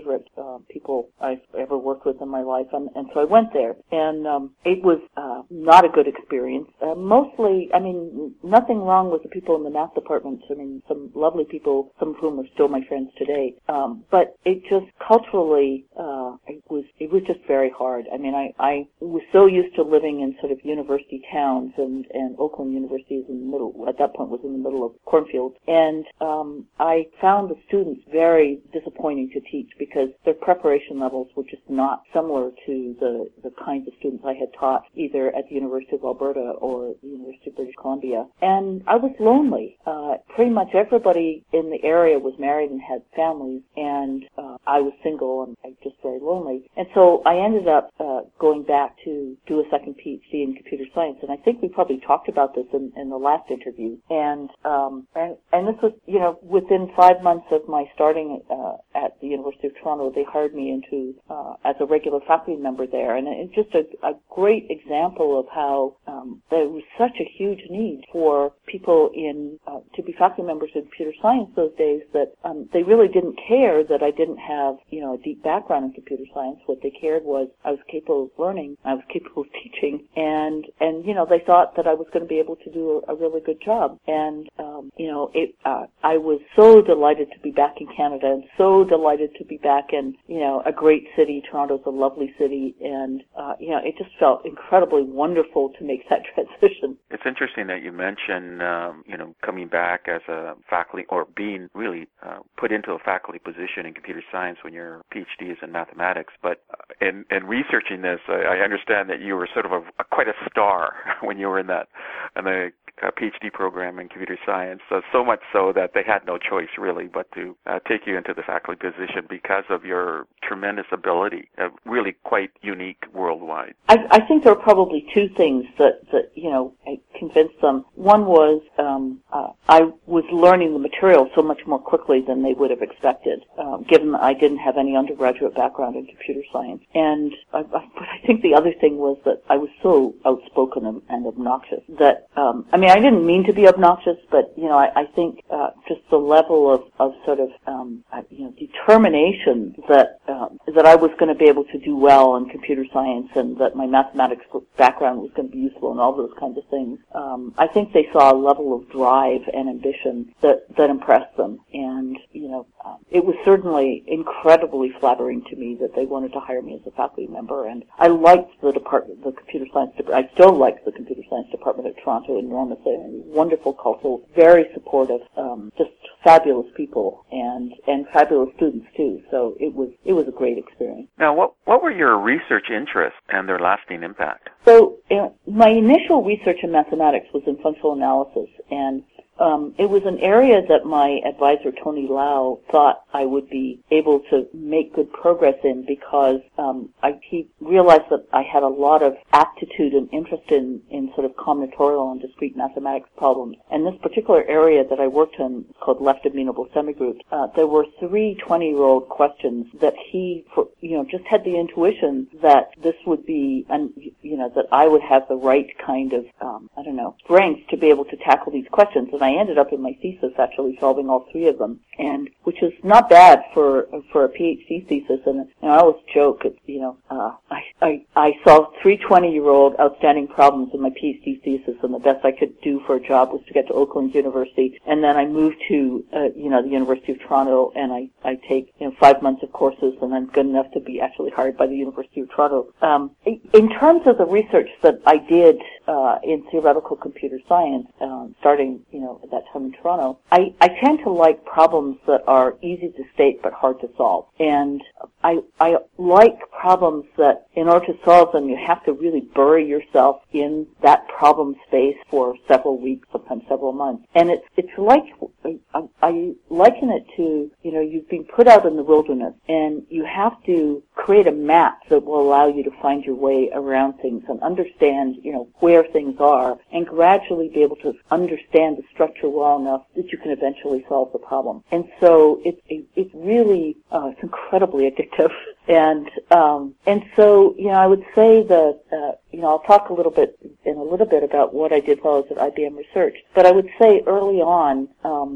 S2: favorite uh, people I've ever worked with in my life, and, and so I went there. And um, it was uh, not a good experience. Uh, mostly, I mean, nothing wrong with the people in the math department. I mean, some lovely people, some of whom are still my friends today. Um, but it just culturally, uh, it was it was just very hard. I mean, I, I was so used to living in sort of university towns, and, and Oakland University is in the middle, at that point was in the middle of cornfields. And um, I found the students very disappointing to teach because their preparation levels were just not similar to the, the kinds of students I had taught either at the University of Alberta or the University of British Columbia. And I was lonely. Uh, pretty much everybody in the area was married and had families, and uh, I was single and I was just very lonely. And so I ended up uh, going back to do a second PhD in computer science, and I think we probably talked about this in, in the last interview. And, um, and and this was, you know, within five months of my starting uh, at the University of Toronto, they hired me into uh, as a regular faculty member there, and it's just a, a great example of how um, there was such a huge need for people in uh, to be faculty members in computer science those days that um, they really didn't care that I didn't have, you know, a deep background in computer science. What they cared was I was capable of learning, I was capable of teaching, and and you know they thought that I was going to be able to do a, a really good job. And um, you know, it uh, I was so delighted to be back in Canada, and so delighted to be back in, you know, a great city. Toronto's a lovely city, and uh, you know, it just felt incredibly wonderful to make that transition.
S1: It's interesting that you mention, um, you know, coming back as a faculty or being really uh, put into a faculty position in computer science when your PhD is in mathematics. But uh, in, in researching this, I, I understand that you were sort of a, a quite a star when you were in that in the uh, PhD program in computer science. So, so much so that they had no choice really but to uh, take you into the faculty position because of your tremendous ability, uh, really quite unique worldwide.
S2: I, I think there are probably two things that, that you know, I convinced them. One was um, uh, I was learning the material so much more quickly than they would have expected, um, given that I didn't have any undergraduate background in computer science. And I, I, but I think the other thing was that I was so outspoken and, and obnoxious that, um, I mean, I didn't mean to be obnoxious, but, you know, I, I think uh, just the level of, of sort of, um, you know, determination that um, that I was going to be able to do well in computer science and that my mathematics background was going to be useful and all those kinds of things. Um, I think they saw a level of drive and ambition that, that impressed them. And, you know, um, it was certainly incredibly flattering to me that they wanted to hire me as a faculty member. And I liked the department, the computer science department. I still like the computer science department at Toronto enormously. Wonderful culture, very supportive, um, just fabulous people and, and fabulous students too. So it was, it was a great experience.
S1: Now, what, what were your research interests and their lasting impact?
S2: So, you know, my initial research in mathematics was in functional analysis, and Um, it was an area that my advisor, Tony Lau, thought I would be able to make good progress in because um, I, he realized that I had a lot of aptitude and interest in, in sort of combinatorial and discrete mathematics problems. And this particular area that I worked in, called left amenable semigroups, uh, there were three twenty-year-old questions that he, for, you know, just had the intuition that this would be, an, you know, that I would have the right kind of, um, I don't know, strength to be able to tackle these questions. And I ended up in my thesis actually solving all three of them, and which is not bad for for a PhD thesis. And, and I always joke, it's, you know, uh, I, I I solved three twenty-year-old outstanding problems in my PhD thesis, and the best I could do for a job was to get to Oakland University. And then I moved to uh, you know the University of Toronto, and I I take you know five months of courses, and I'm good enough to be actually hired by the University of Toronto. Um, in terms of the research that I did uh, in theoretical computer science, um, starting you know at that time in Toronto, I, I tend to like problems that are easy to state but hard to solve. And I, I like problems that in order to solve them, you have to really bury yourself in that problem space for several weeks, sometimes several months. And it's, it's like, I, I liken it to, you know, you've been put out in the wilderness and you have to create a map that will allow you to find your way around things and understand, you know, where things are, and gradually be able to understand the structure well enough that you can eventually solve the problem. And so it's it, it's really uh, it's incredibly addictive. And um, and so you know I would say that uh, you know I'll talk a little bit in a little bit about what I did while I was at I B M Research. But I would say early on, um,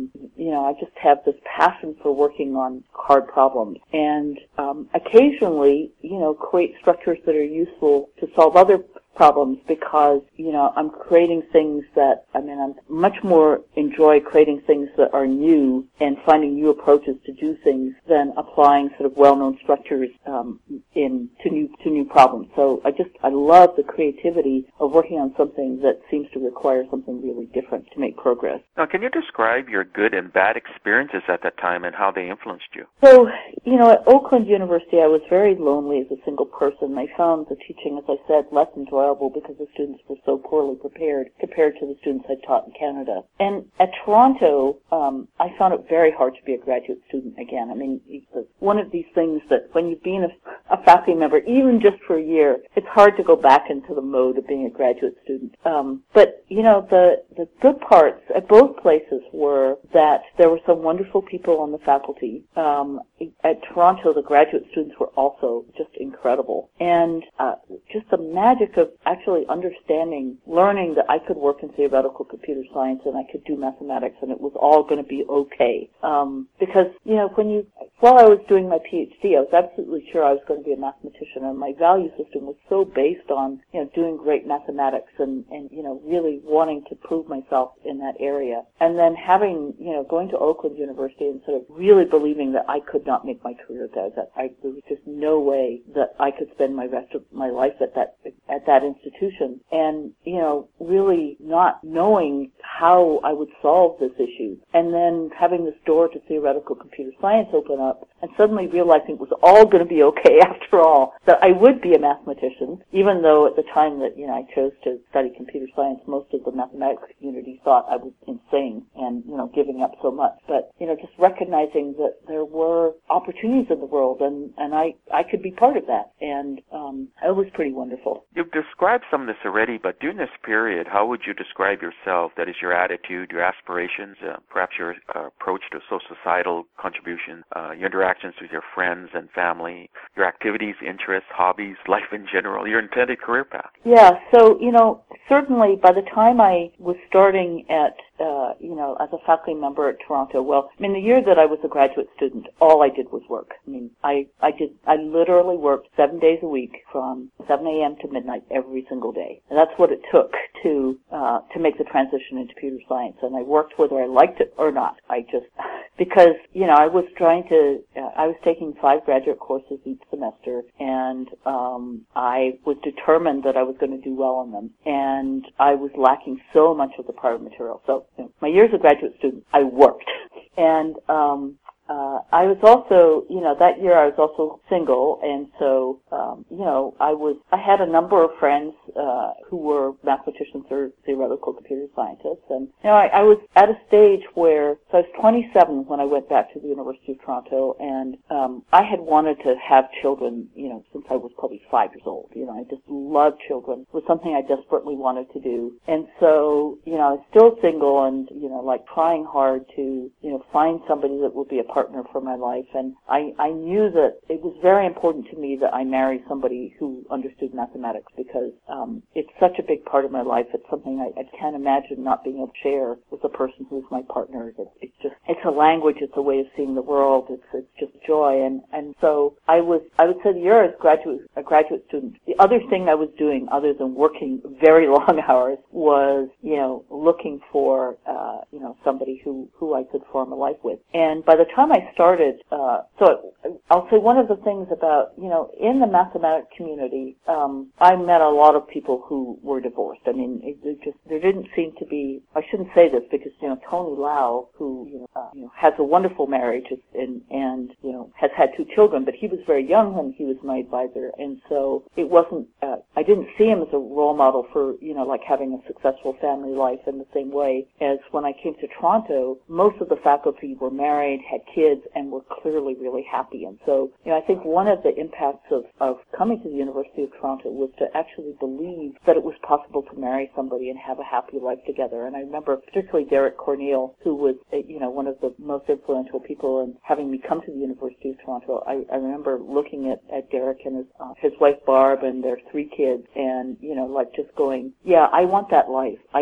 S2: you know, I just have this passion for working on hard problems. And um, occasionally, you know, create structures that are useful to solve other problems because, you know, I'm creating things that, I mean, I'm much more enjoy creating things that are new and finding new approaches to do things than applying sort of well-known structures um, in to new to new problems. So I just, I love the creativity of working on something that seems to require something really different to make progress.
S1: Now, can you describe your good and bad experiences at that time and how they influenced you?
S2: So, you know, at Oakland University, I was very lonely as a single person. I found the teaching, as I said, less enjoyable because the students were so poorly prepared compared to the students I taught in Canada. And at Toronto, um, I found it very hard to be a graduate student again. I mean, it's one of these things that when you've been a, a faculty member, even just for a year, it's hard to go back into the mode of being a graduate student. Um, but, you know, the, the good parts at both places were that there were some wonderful people on the faculty. Um, at Toronto, the graduate students were also just incredible. And uh, just the magic of actually understanding, learning that I could work in theoretical computer science and I could do mathematics and it was all going to be okay. Um, because, you know, when you, while I was doing my PhD, I was absolutely sure I was going to be a mathematician, and my value system was so based on, you know, doing great mathematics and, and, you know, really wanting to prove myself in that area. And then having, you know, going to Oakland University and sort of really believing that I could not make my career there, that I, there was just no way that I could spend my rest of my life at that, at that institution, and, you know, really not knowing how I would solve this issue, and then having this door to theoretical computer science open up, and suddenly realizing it was all going to be okay after all, that I would be a mathematician, even though at the time that, you know, I chose to study computer science, most of the mathematics community thought I was insane and, you know, giving up so much. But, you know, just recognizing that there were opportunities in the world, and, and I, I could be part of that, and um, it was pretty wonderful.
S1: You've described some of this already, but during this period, how would you describe yourself? That is, your attitude, your aspirations, uh, perhaps your uh, approach to societal contribution, uh, your interactions with your friends and family, your activities, interests, hobbies, life in general, your intended career path?
S2: Yeah, so, you know, certainly by the time I was starting at, uh, you know, as a faculty member at Toronto, well, I mean, the year that I was a graduate student, all I did was work. I mean, I, I did, I literally worked seven days a week from seven a.m. to midnight every single day. And that's what it took to, uh, to make the transition into computer science. And I worked whether I liked it or not. I just, because, you know, I was trying to, uh, I was taking five graduate courses each semester, and um, I was determined that I was going to do well on them. And I was lacking so much of the prior material. So, you know, my years as a graduate student, I worked. And um, uh, I was also, you know, that year I was also single, and so, um, you know, I was, I had a number of friends uh, who were mathematicians or theoretical computer scientists, and, you know, I, I was at a stage where, so I was twenty-seven when I went back to the University of Toronto, and um, I had wanted to have children, you know, since I was probably five years old. You know, I just loved children. It was something I desperately wanted to do, and so, you know, I was still single and, you know, like trying hard to, you know, find somebody that would be a partner for my life, and I, I knew that it was very important to me that I marry somebody who understood mathematics, because um, it's such a big part of my life. It's something I, I can't imagine not being able to share with the person who's my partner. It, it's just, it's a language, it's a way of seeing the world, it's, it's just joy, and, and so I was, I would say the year as graduate, a graduate student, the other thing I was doing other than working very long hours was, you know, looking for, uh, you know, somebody who, who I could form a life with. And by the time I started, uh, so I'll say one of the things about, you know, in the mathematics community, um, I met a lot of people who were divorced. I mean, it, it just, there didn't seem to be, I shouldn't say this because, you know, Tony Lau, who, you know, uh, you know, has a wonderful marriage and, and, you know, has had two children, but he was very young when he was my advisor. And so it wasn't, uh, I didn't see him as a role model for, you know, like having a successful family life in the same way as when I came to Toronto. Most of the faculty were married, had kids, and were clearly really happy. And so, you know, I think one of the impacts of, of coming to the University of Toronto was to actually believe that it was possible to marry somebody and have a happy life together. And I remember particularly Derek Cornell, who was, you know, one of the most influential people in having me come to the University of Toronto. I, I remember looking at, at Derek and his, uh, his wife Barb and their three kids, and, you know, like just going, yeah, I want that life. I want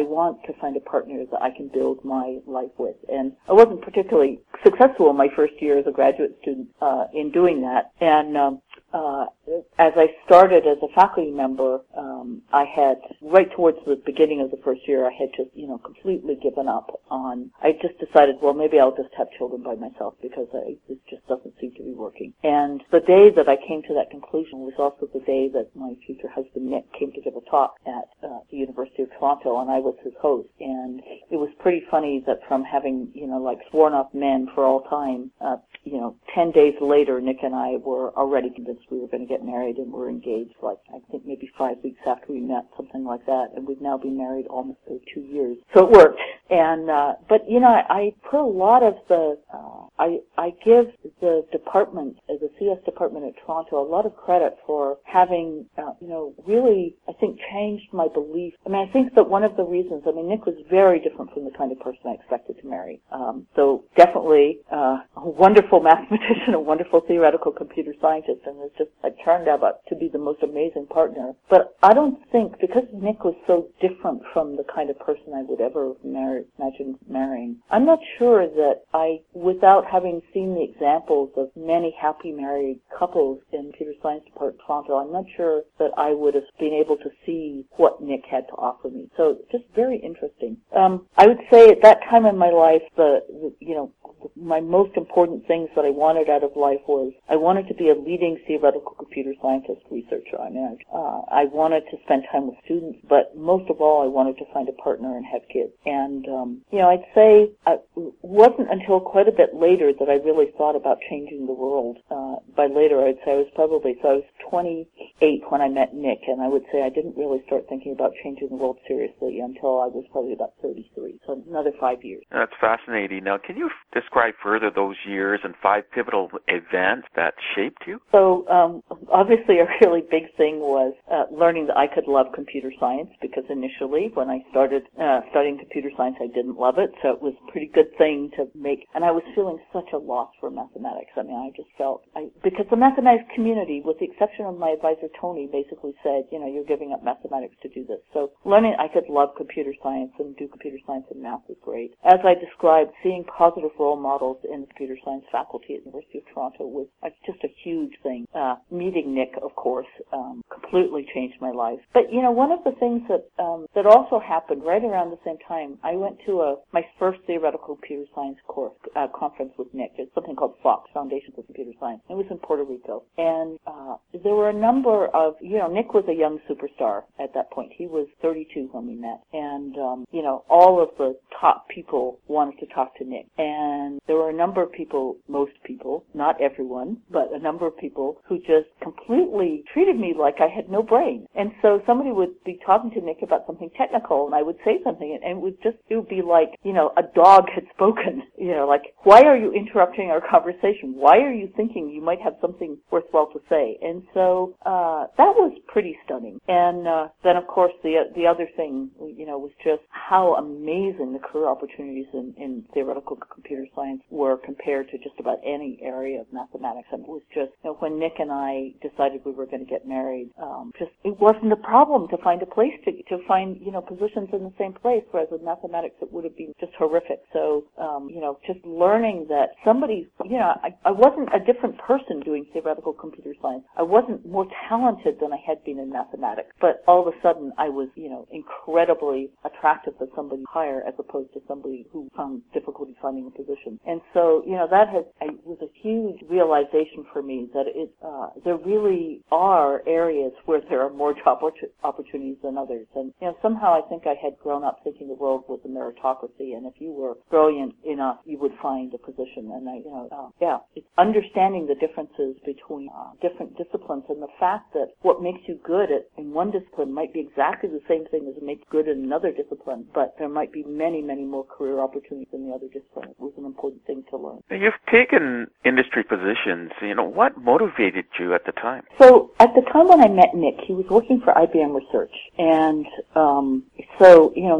S2: to find a partner that I can build my life with. And I wasn't particularly successful in my first year as a graduate student uh, in doing that. And um, uh, as I started as a faculty member, um, I had, right towards the beginning of the first year, I had just, you know, completely given up on, I just decided, well, maybe I'll just have children by myself because I, this just doesn't seem to be working. And the day that I came to that conclusion was also the day that my future husband, Nick, came to give a talk at uh, the University of Toronto, and I was his host. And it was pretty funny that from having, you know, like sworn off men for all time, uh, you know, ten days later, Nick and I were already convinced we were going to get married and were engaged, like, I think maybe five weeks after we met, something like that. And we've now been married almost for two years. So it worked. And, uh, but, you know, I, I put a lot of the, uh, I, I give the department, the C S department at Toronto, a lot of credit for having, uh, you know, really, I think, changed my belief. I mean, I think that one of the reasons, I mean, Nick was very different from the kind of person I expected to marry. Um, so definitely, uh, a wonderful mathematician, a wonderful theoretical computer scientist, and it's just, it turned out to be the most amazing partner. But I don't think, because Nick was so different from the kind of person I would ever marry, imagine marrying, I'm not sure that I, without having seen the examples of many happy married couples in the computer science department of Toronto, I'm not sure that I would have been able to see what Nick had to offer me. So just very interesting. Um, I would say at that time in my life, the, the you know, my most important things that I wanted out of life was I wanted to be a leading theoretical computer scientist researcher. I mean, uh, I wanted to spend time with students, but most of all, I wanted to find a partner and have kids. And, um, you know, I'd say it wasn't until quite a bit later that I really thought about changing the world. Uh, by later, I'd say I was probably, so I was twenty-eight when I met Nick, and I would say I didn't really start thinking about changing the world seriously until I was probably about thirty-three, so another five years.
S1: That's fascinating. Now, can you describe further those years and five pivotal events that shaped you?
S2: So, um, obviously a really big thing was uh, learning that I could love computer science, because initially when I started uh, studying computer science, I didn't love it, so it was a pretty good thing to make, and I was feeling such a loss for mathematics. I mean, I just felt, I, because the mathematics community, with the exception of my advisor Tony, basically said, you know, you're giving up mathematics to do this. So learning I could love computer science and do computer science and math was great. As I described, seeing positive role models in the computer science faculty at the University of Toronto was uh, just a huge thing. Uh, meeting Nick, of course, um, completely changed my life. But, you know, one of the things that um, that also happened right around the same time, I went to a my first theoretical computer science course uh, conference with Nick. It's something called FOX, Foundations of Computer Science. It was in Puerto Rico. And uh, there were a number of, you know, Nick was a young superstar at that point. He was thirty-two when we met. And, um, you know, all of the top people wanted to talk to Nick. And there were a number of people, most people, not everyone, but a number of people who just completely treated me like I had no brain. And so somebody would be talking to Nick about something technical, and I would say something, and it would just, it would be like, you know, a dog had spoken. You know, like, why are you interrupting our conversation? Why are you thinking you might have something worthwhile to say? And so uh that was pretty stunning. And uh then, of course, the the other thing, you know, was just how amazing the career opportunities in, in theoretical computer science were compared to just about any area of mathematics. And it was just, you know, when Nick and I decided we were going to get married, um, just it wasn't a problem to find a place to to find, you know, positions in the same place, whereas with mathematics it would have been just horrific. So, um, you know, just learning that somebody, you know, I, I wasn't a different person doing theoretical computer science. I wasn't more talented than I had been in mathematics, but all of a sudden I was, you know, incredibly attractive to somebody higher as opposed to somebody who found difficulty finding a position. And so, you know, that has I, was a huge realization for me that it uh, there really are areas where there are more job opportunities than others. And, you know, somehow I think I had grown up thinking the world was a meritocracy, and if you were brilliant enough, you would find a position. And I, you know, uh, yeah, it's understanding the differences between uh, different disciplines, and the fact that what makes you good at in one discipline might be exactly the same thing as it makes you good in another discipline, but there might be many, many more career opportunities in the other discipline. It was an important thing to learn.
S1: You've taken industry positions. You know, what motivated you at the time?
S2: So at the time when I met Nick, he was working for I B M Research, and um, so you know, Nick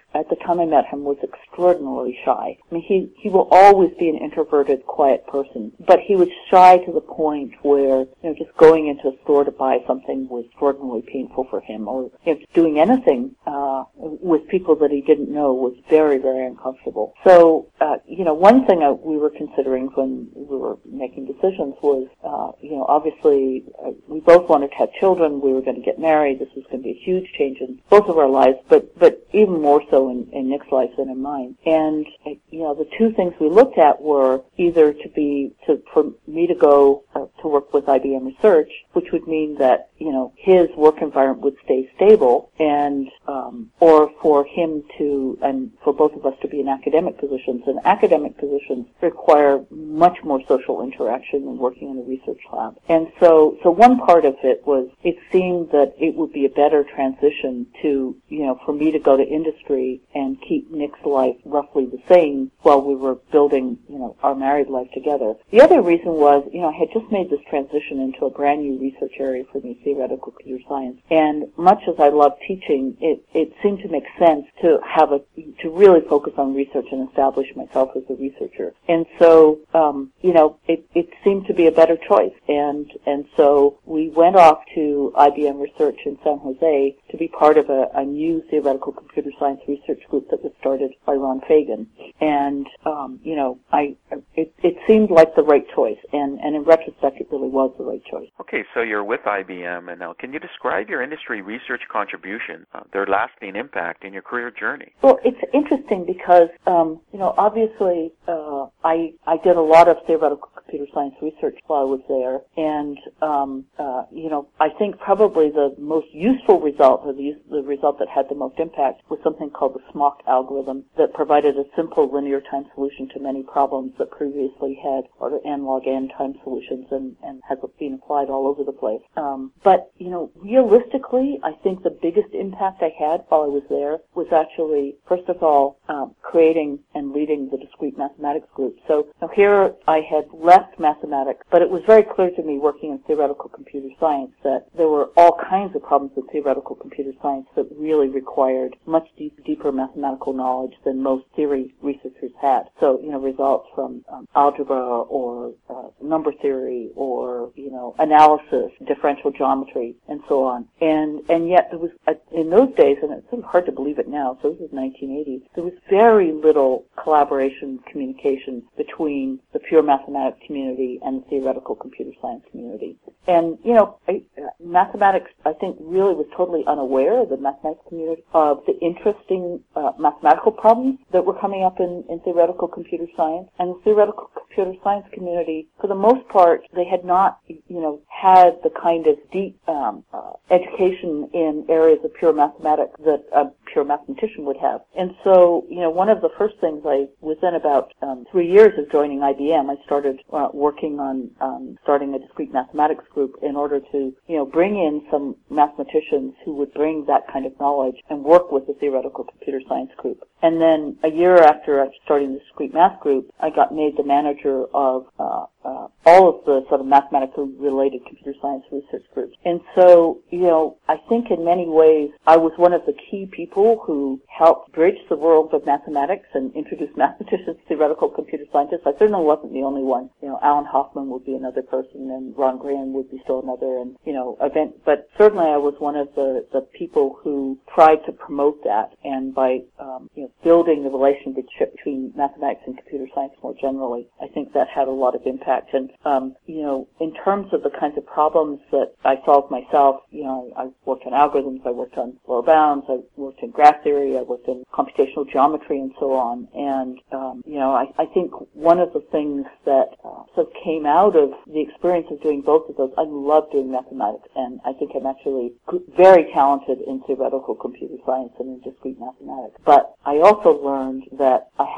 S2: at the time I met him, was extraordinarily shy. I mean, he, he will always be an introverted, quiet person, but he was shy to the point where, you know, just going into a store to buy something was extraordinarily painful for him, or you know, doing anything uh, with people that he didn't know was very, very uncomfortable. So, uh, you know, one thing I, we were considering when we were making decisions was, uh, you know, obviously uh, we both wanted to have children. We were going to get married. This was going to be a huge change in both of our lives, but but even more so in, in Nick's life than in mine. And uh, you know, the two things we looked at were either to be to for me to go uh, to work with I B M Research, which would mean that, you know, his work environment would stay stable, and um, or for him to and for both of us to be in academic positions. And academic positions require much more social interaction than working in a research lab. And so, so one part of it was it seemed that it would be a better transition to, you know, for me to go to industry and keep Nick's life roughly the same while we were building, you know, our married life together. The other reason was, you know, I had just made this transition into a brand new research area for me, theoretical computer science. And much as I love teaching, it, it seemed to make sense to have a, to really focus on research and establish myself as a researcher. And so, um, you know, it, it seemed to be a better choice. And, and so we went off to I B M Research in San Jose to be part of a, a new theoretical computer science research group that was started by Ron Fagan. And, um, you know, I, it, it seemed like the right choice. And, and in retrospect, it really was the right choice.
S1: Okay, so you're with I B M, and now can you describe your industry research contribution, uh, their lasting impact in your career journey?
S2: Well, it's interesting because, um, you know, obviously, uh, I, I did a lot of theoretical computer science research while I was there, and, um, uh, you know, I think probably the most useful result, or the, the result that had the most impact, was something called the S M O C algorithm that provided a simple linear time solution to many problems that previously had or n log n time solutions and, and has been applied all over the place. Um, but, you know, realistically, I think the biggest impact I had while I was there was actually, first of all, um, creating and leading the discrete mathematics group. So now here I had left mathematics, but it was very clear to me working in theoretical computer science that there were all kinds of problems with theoretical computer science that really required much deep, deeper mathematical knowledge than most theory researchers had. So, you know, results from um, algebra or uh, number theory or, you know, analysis, differential geometry, and so on. And and yet there was, uh, in those days, and it's sort of hard to believe it now, so this is nineteen eighty, there was very little collaboration, communication between the pure mathematics community and the theoretical computer science community. And, you know, I, uh, mathematics, I think, really was totally unaware, the mathematics community, of the interesting uh, mathematical problems that were coming up in, in theoretical computer science. And the theoretical computer science community, for the most part, they had not, you know, had the kind of deep um, uh, education in areas of pure mathematics that a pure mathematician would have. And so, you know, one of the first things I, within about um, three years of joining I B M, I started uh, working on um, starting a discrete mathematics group in order to, you know, bring in some mathematicians who would bring that kind of knowledge and work with the theoretical computer science group. And then a year after starting the discrete math group, I got made the manager of uh, uh, all of the sort of mathematically related computer science research groups. And so, you know, I think in many ways I was one of the key people who helped bridge the world of mathematics and introduce mathematicians to theoretical computer scientists. I certainly wasn't the only one. You know, Alan Hoffman would be another person, and Ron Graham would be still another, and, you know, event. But certainly I was one of the, the people who tried to promote that, and by, um, you know, building the relationship between mathematics and computer science more generally, I think that had a lot of impact. And, um, you know, in terms of the kinds of problems that I solved myself, you know, I worked on algorithms, I worked on lower bounds, I worked in graph theory, I worked in computational geometry, and so on. And, um, you know, I, I think one of the things that uh, sort of came out of the experience of doing both of those, I love doing mathematics, and I think I'm actually very talented in theoretical computer science and in discrete mathematics. But I also learned that I have a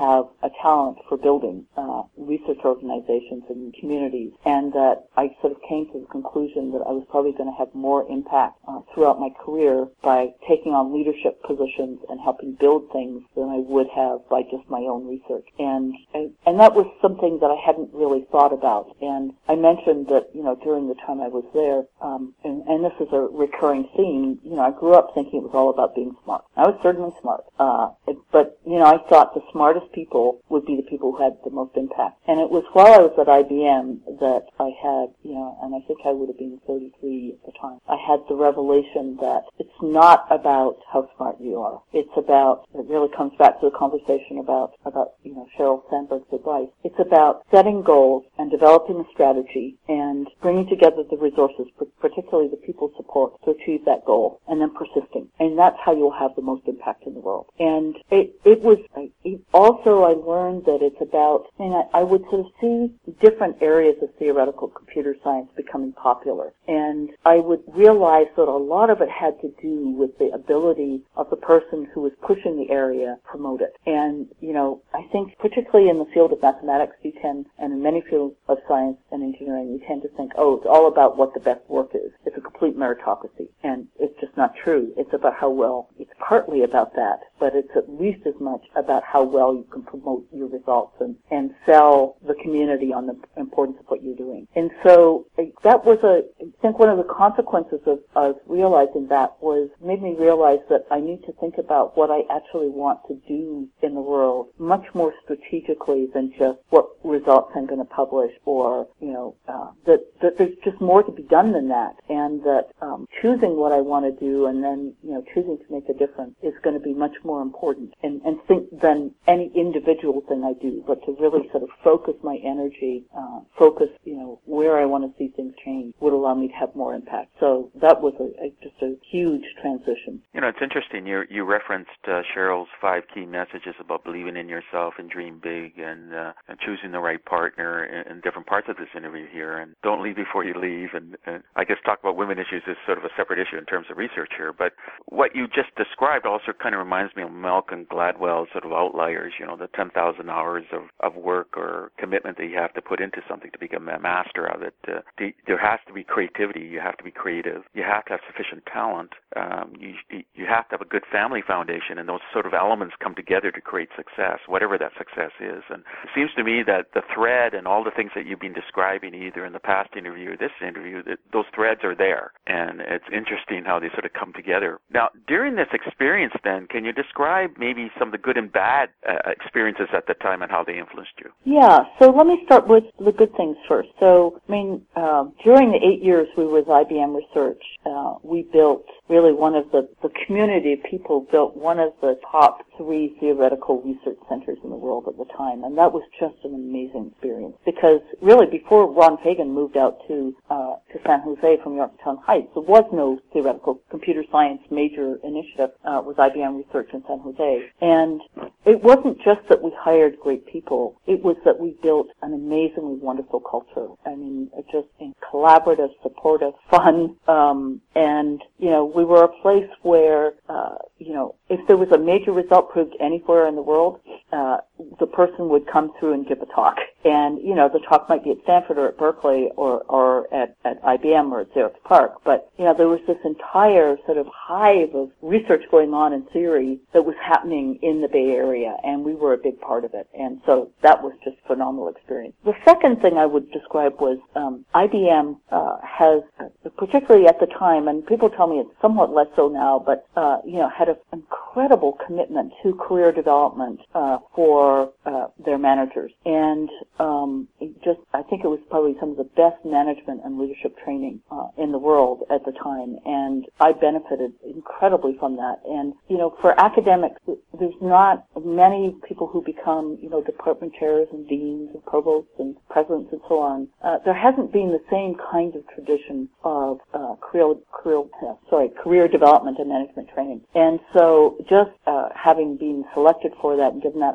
S2: talent for building uh, research organizations and communities, and that I sort of came to the conclusion that I was probably going to have more impact uh, throughout my career by taking on leadership positions and helping build things than I would have by just my own research. And and, and that was something that I hadn't really thought about. And I mentioned that, you know, during the time I was there, um, and, and this is a recurring theme, you know, I grew up thinking it was all about being smart. I was certainly smart. Uh, it, but, you know, I thought the smartest people would be the people who had the most impact. And it was while I was at I B M that I had, you know, and I think I would have been thirty-three at the time, I had the revelation that it's not about how smart you are. It's about, it really comes back to the conversation about, about, you know, Sheryl Sandberg's advice. It's about setting goals and developing a strategy and bringing together the resources, particularly the people support, to achieve that goal, and then persisting. And that's how you'll have the most impact in the world. And it, it was, it also I learned that it's about, and I, I would sort of see different areas of theoretical computer science becoming popular. And I would realize that a lot of it had to do with the ability of the person who was pushing the area promote it. And, you know, I think particularly in the field of mathematics, you tend, and in many fields of science and engineering, you tend to think, oh, it's all about what the best work is. It's a complete meritocracy. And it's just not true. It's about how well, it's partly about that, but it's at least as much about how well you can promote your results and, and sell the community on the importance of what you're doing. And so that was a, I think one of the consequences of, of realizing that was, made me realize that I need to think about what I actually want to do in the world much more strategically than just what results I'm going to publish, or, you know, uh, that, that there's just more to be done than that, and that um, choosing what I want to do and then, you know, choosing to make a difference is going to be much more important and, and think than any individual thing I do, but to really sort of focus my energy, uh, focus, you know, where I want to see things change would allow me to have more impact. So that was a, a, just a huge transition.
S1: You know, it's interesting. You you referenced uh, Sheryl's five key messages about believing in yourself and dream big and, uh, and choosing the right partner in, in different parts of this interview here. And don't leave before you leave. And, and I guess talk about women issues is sort of a separate issue in terms of research here. But what you just described also kind of reminds me of Malcolm Gladwell's sort of outliers, you know, the ten thousand hours of, of work or commitment that you have to put into something to become a master of it. Uh, the, there has to be creativity. You have to be creative. You have to have sufficient talent. Um, you, you have to have a good family foundation, and those sort of elements come together to create success, whatever that success is. And it seems to me that the thread and all the things that you've been describing either in the past interview or this interview, that those threads are there. And it's interesting how they sort of come together. Now, during this experience then, can you describe maybe some of the good and bad uh, experiences at the time and how they influenced you?
S2: Yeah, so let me start with the good things first. So, I mean, uh, during the eight years we were with I B M Research, uh, we built really one of the, the community of people built one of the top three theoretical research centers in the world at the time. And that was just an amazing experience because really before Ron Pagan moved out to, uh, to San Jose from Yorktown Heights, there was no theoretical computer science major initiative, uh, with I B M Research in San Jose. And it wasn't just that we hired great people, it was that we built an amazingly wonderful culture. I mean, just in collaborative, supportive, fun, um, and, you know, we were a place where, uh, you know, if there was a major result proved anywhere in the world, uh, the person would come through and give a talk. And, you know, the talk might be at Stanford or at Berkeley or, or at, at I B M or at Xerox PARC, but, you know, there was this entire sort of hive of research going on in theory that was happening in the Bay Area, and we were a big part of it. And so that was just a phenomenal experience. The second thing I would describe was um, I B M uh, has, uh, particularly at the time, and people tell me it's somewhat less so now, but, uh, you know, had an incredible commitment to career development uh, for uh, their managers. And um, just, I think it was probably some of the best management and leadership training uh, in the world at the time, and I benefited incredibly from that. And, you know, for academics, there's not many people who become, you know, department chairs and deans and provosts and presidents and so on. Uh, there hasn't been the same kind of tradition of uh, career, career, uh, sorry, career development and management training. And so just uh, having been selected for that and given that opportunity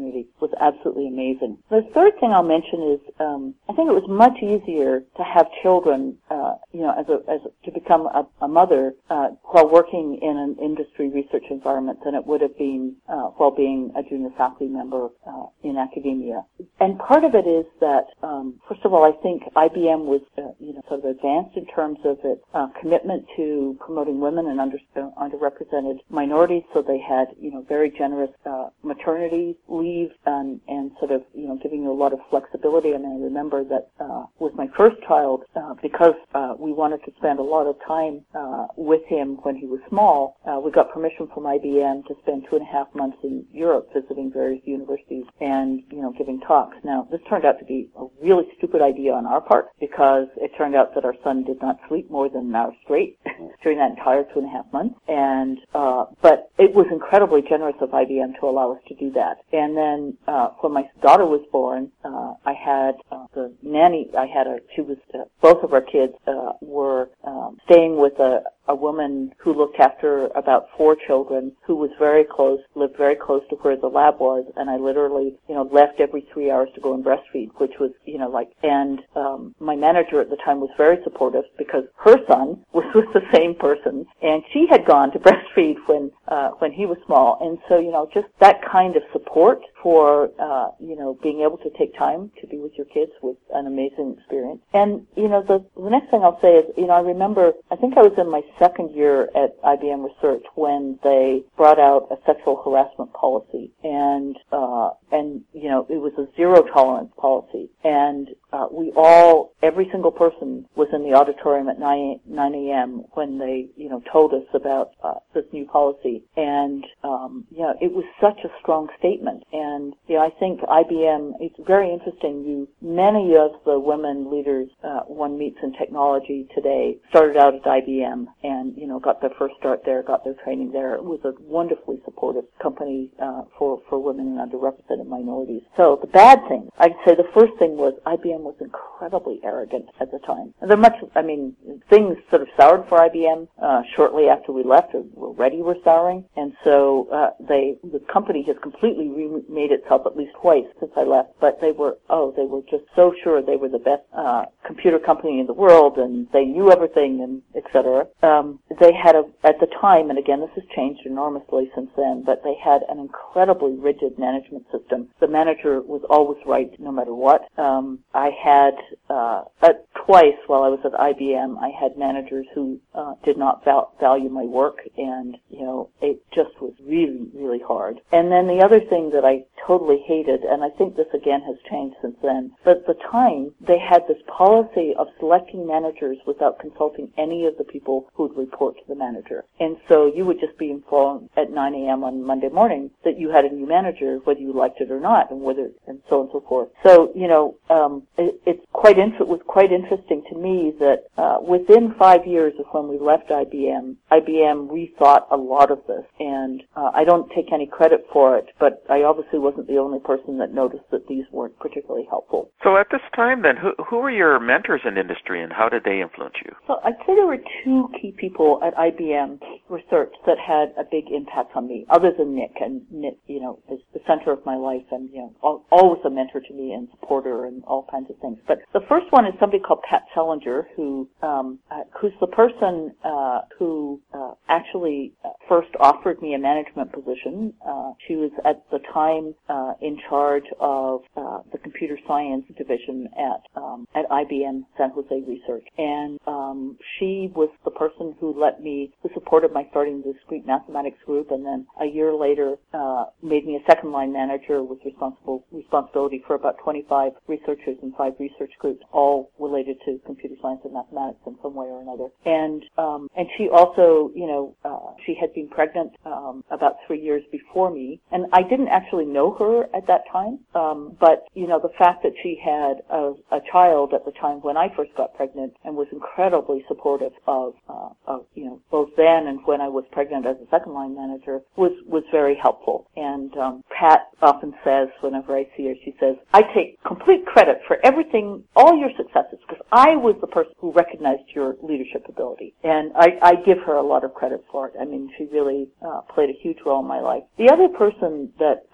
S2: opportunity was absolutely amazing. The third thing I'll mention is um, I think it was much easier to have children, uh, you know, as a, as a, to become a, a mother uh, while working in an industry research environment than it would have been uh, while being a junior faculty member uh, in academia. And part of it is that, um, first of all, I think I B M was, uh, you know, sort of advanced in terms of its uh, commitment to promoting women and under, uh, underrepresented minorities. So they had, you know, very generous uh, maternity leave and, and sort of, you know, giving you a lot of flexibility. I mean, I remember that uh, with my first child, uh, because uh, we wanted to spend a lot of time uh, with him when he was small, uh, we got permission from I B M to spend two and a half months in Europe visiting various universities and, you know, giving talks. Now, this turned out to be a really stupid idea on our part because it turned out that our son did not sleep more than an hour straight during that entire two and a half months. And, uh, but it was incredibly generous of I B M to allow us to do that. And then, uh, when my daughter was born, uh, I had, uh, the nanny, I had a, she was, uh, both of our kids, uh, were, um, staying with a, a woman who looked after about four children who was very close, lived very close to where the lab was, and I literally, you know, left every three hours to go and breastfeed, which was, you know, like, and um, my manager at the time was very supportive because her son was with the same person, and she had gone to breastfeed when uh, when he was small, and so, you know, just that kind of support for, uh, you know, being able to take time to be with your kids was an amazing experience. And, you know, the, the next thing I'll say is, you know, I remember, I think I was in my second year at I B M Research when they brought out a sexual harassment policy, and uh, and you know, it was a zero tolerance policy, and uh, we all, every single person was in the auditorium at nine a.m. when they, you know, told us about uh, this new policy, and um, you know, it was such a strong statement. And you know, I think I B M, it's very interesting. You, many of the women leaders uh, one meets in technology today started out at I B M. And, you know, got their first start there, got their training there. It was a wonderfully supportive company uh, for, for women and underrepresented minorities. So the bad thing, I'd say the first thing was I B M was incredibly arrogant at the time. And they're much, I mean, things sort of soured for I B M uh, shortly after we left, or already were souring. And so uh, they, the company has completely remade itself at least twice since I left. But they were, oh, they were just so sure they were the best uh, computer company in the world, and they knew everything, and et cetera. Um, they had a, at the time, and again, this has changed enormously since then, but they had an incredibly rigid management system. The manager was always right no matter what. Um, I had, uh, at, twice while I was at I B M, I had managers who, uh, did not val- value my work, and, you know, it just was really, really hard. And then the other thing that I totally hated, and I think this again has changed since then, but at the time, they had this policy of selecting managers without consulting any of the people who would report to the manager. And so you would just be informed at nine a.m. on Monday morning that you had a new manager, whether you liked it or not, and whether, and so on and so forth. So, you know, um, it, it's quite int- it was quite interesting to me that uh, within five years of when we left I B M, I B M rethought a lot of this, and uh, I don't take any credit for it, but I obviously wasn't the only person that noticed that these weren't particularly helpful.
S1: So at this time, then, who who were your mentors in industry, and how did they influence you?
S2: So I'd say there were two key people at I B M Research that had a big impact on me, other than Nick. And Nick, you know, is the center of my life, and, you know, always a mentor to me and supporter and all kinds of things. But the first one is somebody called Pat Selinger, who um, uh, who's the person uh, who uh, actually uh, first offered me a management position. Uh, she was at the time uh, in charge of uh, the computer science division at um, at I B M San Jose Research, and um, she was the person who let me, who supported my starting the discrete mathematics group, and then a year later uh, made me a second line manager with responsible responsibility for about twenty-five researchers in five research groups, all related to computer science and mathematics in some way or another. And um, and she also, you know, uh, she had been pregnant um, about three years before me, and I didn't actually know her at that time. Um, but you know, the fact that she had a, a child at the time when I first got pregnant, and was incredibly supportive of, uh, of you know, both then and when I was pregnant as a second line manager, was was very helpful. And um, Pat often says, whenever I see her, she says, "I take complete credit for everything, all your successes, because I was the person who recognized your leadership ability." And I, I give her a lot of credit for it. I mean, she really uh, played a huge role in my life. The other person that uh,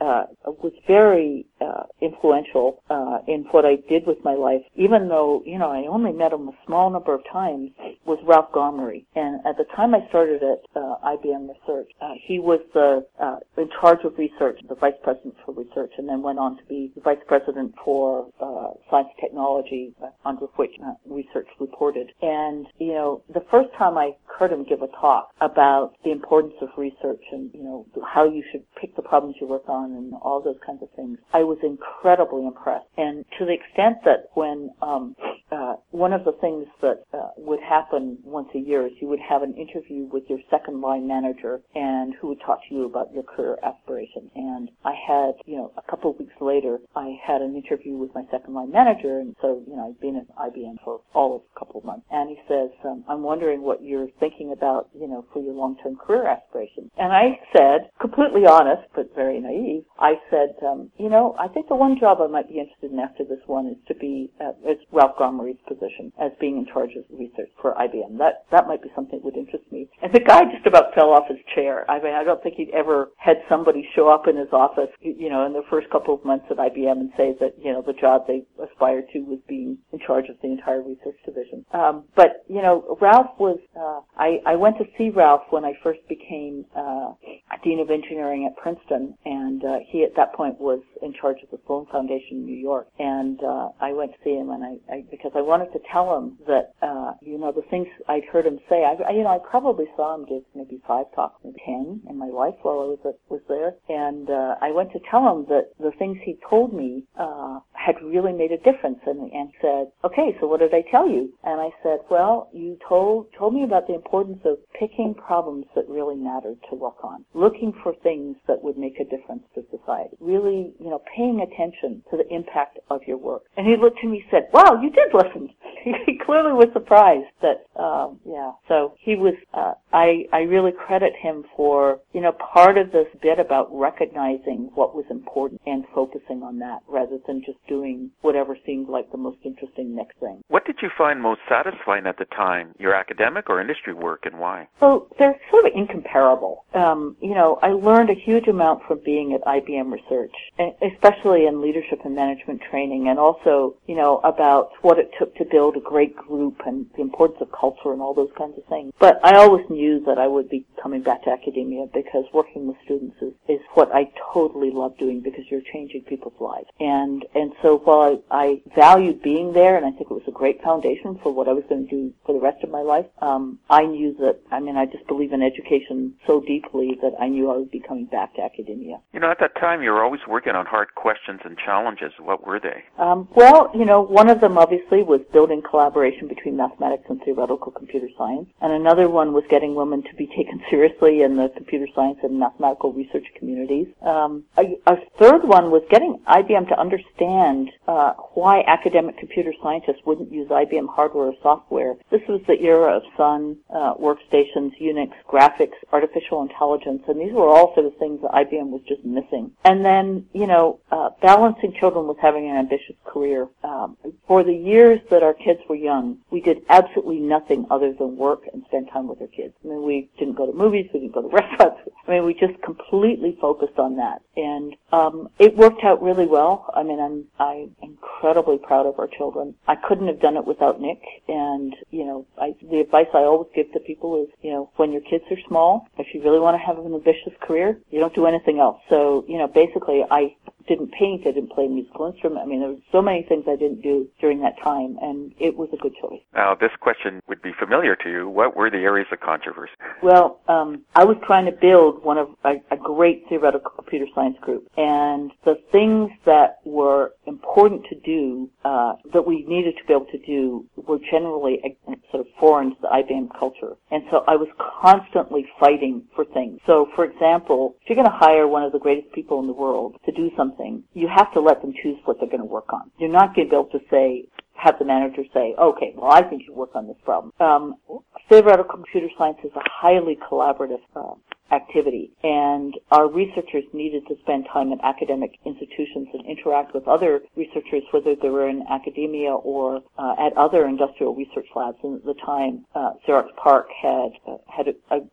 S2: was very uh, influential uh, in what I did with my life, even though, you know, I only met him a small number of times, was Ralph Gomery. And at the time I started at uh, I B M Research, uh, he was the uh, in charge of research, the vice president for research, and then went on to be the vice president for uh, science and technology, uh, under which uh, research reported. And, you know, the first time I heard him give a talk about the importance of research and, you know, how you should pick the problems you work on and all those kinds of things, I was incredibly impressed. And to the extent that when um, uh, one of the things that uh, would happen once a year is you would have an interview with your second line manager, and who would talk to you about your career aspirations. And I had, you know, a couple of weeks later, I had an interview with my second line manager, and so, you know, I'd been at I B M for all of a couple of months. And he says, um, I'm wondering what you're thinking about, you know, for your long-term career aspirations. And I said, completely honest, but very naive, I said, um, you know, I think the one job I might be interested in after this one is to be, uh, is Ralph Gomery's position as being in charge of research for I B M. That, that might be something that would interest me. And the guy just about fell off his chair. I mean, I don't think he'd ever had somebody show up in his office, you know, in the first couple of months at I B M and say that, you know, the job they aspired to was being in charge of the entire research division. Um, but, you know, Ralph was, uh, I, I went to see Ralph when I first became uh, Dean of Engineering at Princeton, and uh, he at that point was in charge of the Sloan Foundation in New York. And uh, I went to see him, and I, I because I wanted to tell him that, uh, you know, the things I'd heard him say, I, I, you know, I probably saw him give maybe five talks, maybe ten in my life while I was at, was there. And uh, I went to tell him that the things he told me uh, had really made a difference, and, and said, okay, so what did I tell you? And I said, well, you told told me about the importance of picking problems that really mattered to work on, looking for things that would make a difference to society, really, you know, paying attention to the impact of your work. And he looked at me and said, wow, you did listen. He clearly was surprised that, um, yeah. So he was, uh, I, I really credit him for, you know, part of this bit about recognizing what was important and focusing on that rather than just doing whatever seemed like the most interesting next thing.
S1: What did you find most satisfying at the time, your academic or industry work, and why?
S2: So they're sort of incomparable. Um, you know, I learned a huge amount from being at I B M Research, especially in leadership and management training, and also, you know, about what it took to build a great group and the importance of culture and all those kinds of things. But I always knew that I would be coming back to academia because working with students is, is what I totally love doing, because you're changing people's lives. And and so while I, I valued being there, and I think it was a great foundation for what I was going to do for the rest of my life, um, I knew that, I mean, I just believe in education so deeply that I knew I would be coming back to academia.
S1: You know, at that time, you were always working on hard questions and challenges. What were they?
S2: Um, well, you know, one of them obviously was building collaboration between mathematics and theoretical computer science, and another one was getting women to be taken seriously in the computer science and mathematical research communities. Um, a, a third one was getting I B M to understand uh, why academic computer scientists wouldn't use I B M hardware or software. This was the era of Sun, uh, workstations, Unix, graphics, artificial intelligence, and these were all sort of things that I B M was just missing. And then, you know, uh, balancing children with having an ambitious career. Um, for the years that our kids were young, we did absolutely nothing other than work and spend time with our kids. I mean, we didn't go to movies, we didn't go to restaurants. I mean, we just completely focused on that. And um, it worked out really well. I mean, I'm, I'm incredibly proud of our children. I couldn't have done it without Nick. And, you know, I, the advice I always give to people is, you know, when your kids are small, if you really want to have an ambitious career, you don't do anything else. So, you know, basically I didn't paint, I didn't play a musical instrument. I mean, there were so many things I didn't do during that time, and it was a good choice.
S1: Now, this question would be familiar to you. What were the areas of controversy?
S2: Well, um, I was trying to build one of a, a great theoretical computer science group, and the things that were important to do, uh, that we needed to be able to do, were generally a, a sort of foreign to the I B M culture. And so I was constantly fighting for things. So, for example, if you're going to hire one of the greatest people in the world to do something, you have to let them choose what they're going to work on. You're not going to be able to say, have the manager say, okay, well, I think you work on this problem. Um, theoretical computer science is a highly collaborative uh, activity, and our researchers needed to spend time in academic institutions and interact with other researchers, whether they were in academia or uh, at other industrial research labs. And at the time, uh, Xerox PARC had uh, had a, a, a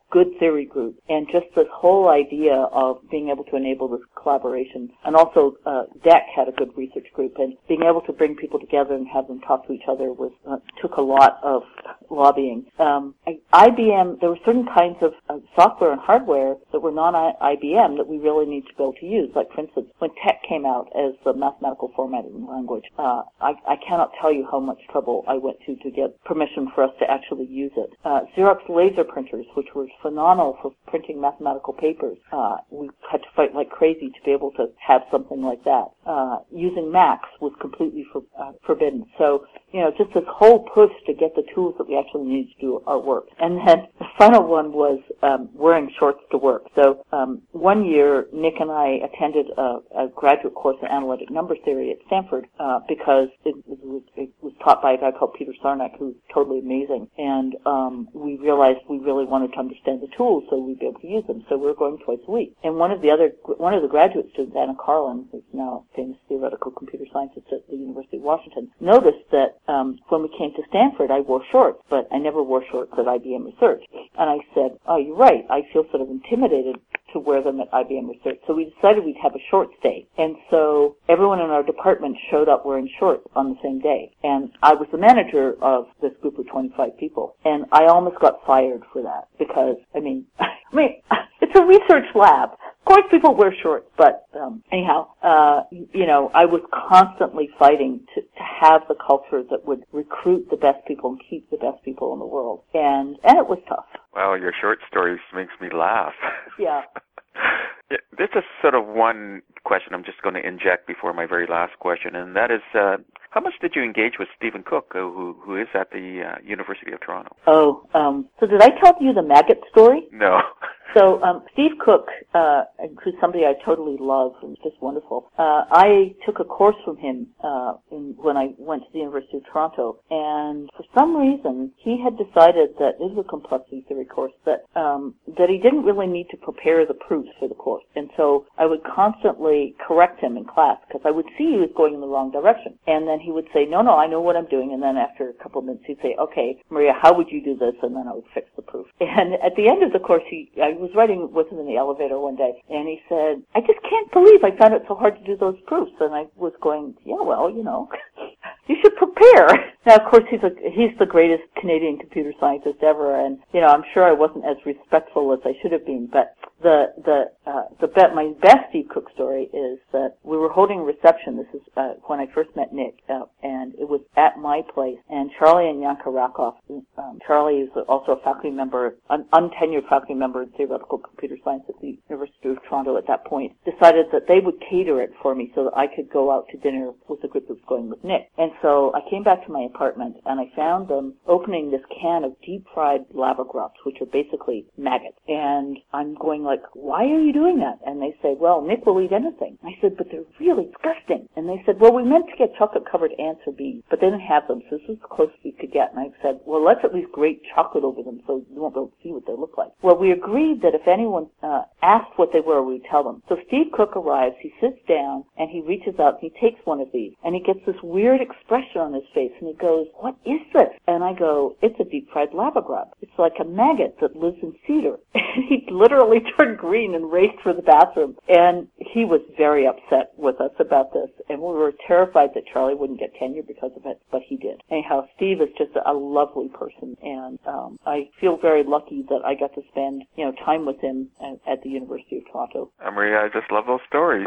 S2: good theory group, and just this whole idea of being able to enable this collaboration. And also, uh, D E C had a good research group, and being able to bring people together and have them talk to each other was uh, took a lot of lobbying. Um, I B M, there were certain kinds of uh, software and hardware that were non-I B M that we really need to be able to use. Like, for instance, when TeX came out as the mathematical formatting language, uh, I, I cannot tell you how much trouble I went to to get permission for us to actually use it. Uh, Xerox laser printers, which were phenomenal for printing mathematical papers, uh, we had to fight like crazy to be able to have something like that. Uh, using Macs was completely for, uh, forbidden. So, you know, just this whole push to get the tools that we actually needed to do our work. And then the final one was um, wearing shorts to work. So um, one year, Nick and I attended a, a graduate course in analytic number theory at Stanford uh, because it, it, was, it was taught by a guy called Peter Sarnak, who's totally amazing. And um, we realized we really wanted to understand the tools so we'd be able to use them. So we were going twice a week. And one of the other, one of the graduate students, Anna Carlin, who's now a famous theoretical computer scientist at the University of Washington, noticed that um, when we came to Stanford, I wore shorts, but I never wore shorts at I B M Research. And I said, oh, you're right. I feel sort of intimidated to wear them at I B M Research. So we decided we'd have a shorts day. And so everyone in our department showed up wearing shorts on the same day. And I was the manager of this group of twenty-five people. And I almost got fired for that because, I mean, I mean, it's a research lab. Of course people wear shorts, but um, anyhow, uh, you know, I was constantly fighting to, to have the culture that would recruit the best people and keep the best people in the world. And, and it was tough.
S1: Well, your short stories makes me laugh.
S2: Yeah.
S1: Yeah, this is sort of one question I'm just going to inject before my very last question, and that is, uh, how much did you engage with Stephen Cook, uh, who who is at the uh, University of Toronto?
S2: Oh, um, so did I tell you the maggot story?
S1: No.
S2: So um, Steve Cook, uh, who's somebody I totally love and just wonderful, uh, I took a course from him uh, in, when I went to the University of Toronto, and for some reason he had decided that this was a complexity theory course that um, that he didn't really need to prepare the proofs for the course, and so I would constantly correct him in class because I would see he was going in the wrong direction, and then he would say, no, no, I know what I'm doing, and then after a couple of minutes he'd say, okay, Maria, how would you do this? And then I would fix the proof. And at the end of the course, he I was riding with him in the elevator one day, and he said, I just can't believe I found it so hard to do those proofs. And I was going, yeah, well, you know, you should prepare. Now, of course, he's a, he's the greatest Canadian computer scientist ever, and, you know, I'm sure I wasn't as respectful as I should have been, but the, the, uh, the bet, my best Steve Cook story is that we were holding a reception. This is, uh, when I first met Nick, uh, and it was at my place, and Charlie and Yanka Rakoff, um, Charlie is also a faculty member, an untenured faculty member in theoretical computer science at the University of Toronto at that point, decided that they would cater it for me so that I could go out to dinner with the group that was going with Nick. And so I came back to my apartment, and I found them opening this can of deep-fried lava grubs, which are basically maggots. And I'm going like, why are you doing that? And they say, well, Nick will eat anything. And I said, but they're really disgusting. And they said, well, we meant to get chocolate-covered ants or bees, but they didn't have them, so this was the closest we could get. And I said, well, let's at least grate chocolate over them so you won't be able to see what they look like. Well, we agreed that if anyone uh, asked what they were, we'd tell them. So Steve Cook arrives, he sits down, and he reaches out, and he takes one of these, and he gets this weird expression on his face, and he goes, what is this? And I go, it's a deep-fried lava grub. It's like a maggot that lives in cedar. And he literally turned green and raced for the bathroom. And he was very upset with us about this, and we were terrified that Charlie wouldn't get tenure because of it, but he did. Anyhow, Steve is just a lovely person, and um, I feel very lucky that I got to spend, you know, time with him at, at the University of Toronto.
S1: Uh, Maria, I just love those stories.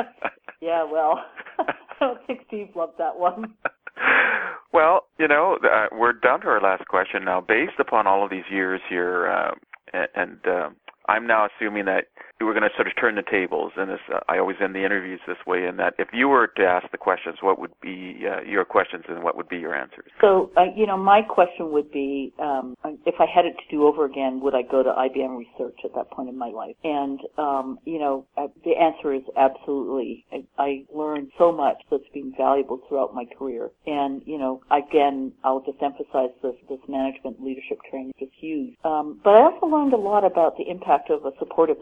S2: Yeah, well, I don't think Steve loved that one.
S1: Well, you know, uh, we're down to our last question now. Based upon all of these years here, uh, and uh, I'm now assuming that we're going to sort of turn the tables, and this, uh, I always end the interviews this way, in that if you were to ask the questions, what would be uh, your questions and what would be your answers?
S2: So, uh, you know, my question would be, um, if I had it to do over again, would I go to I B M Research at that point in my life? And, um, you know, uh, the answer is absolutely. I, I learned so much that's been valuable throughout my career. And, you know, again, I'll just emphasize this, this management leadership training is huge. Um, but I also learned a lot about the impact of a supportive and non-supportive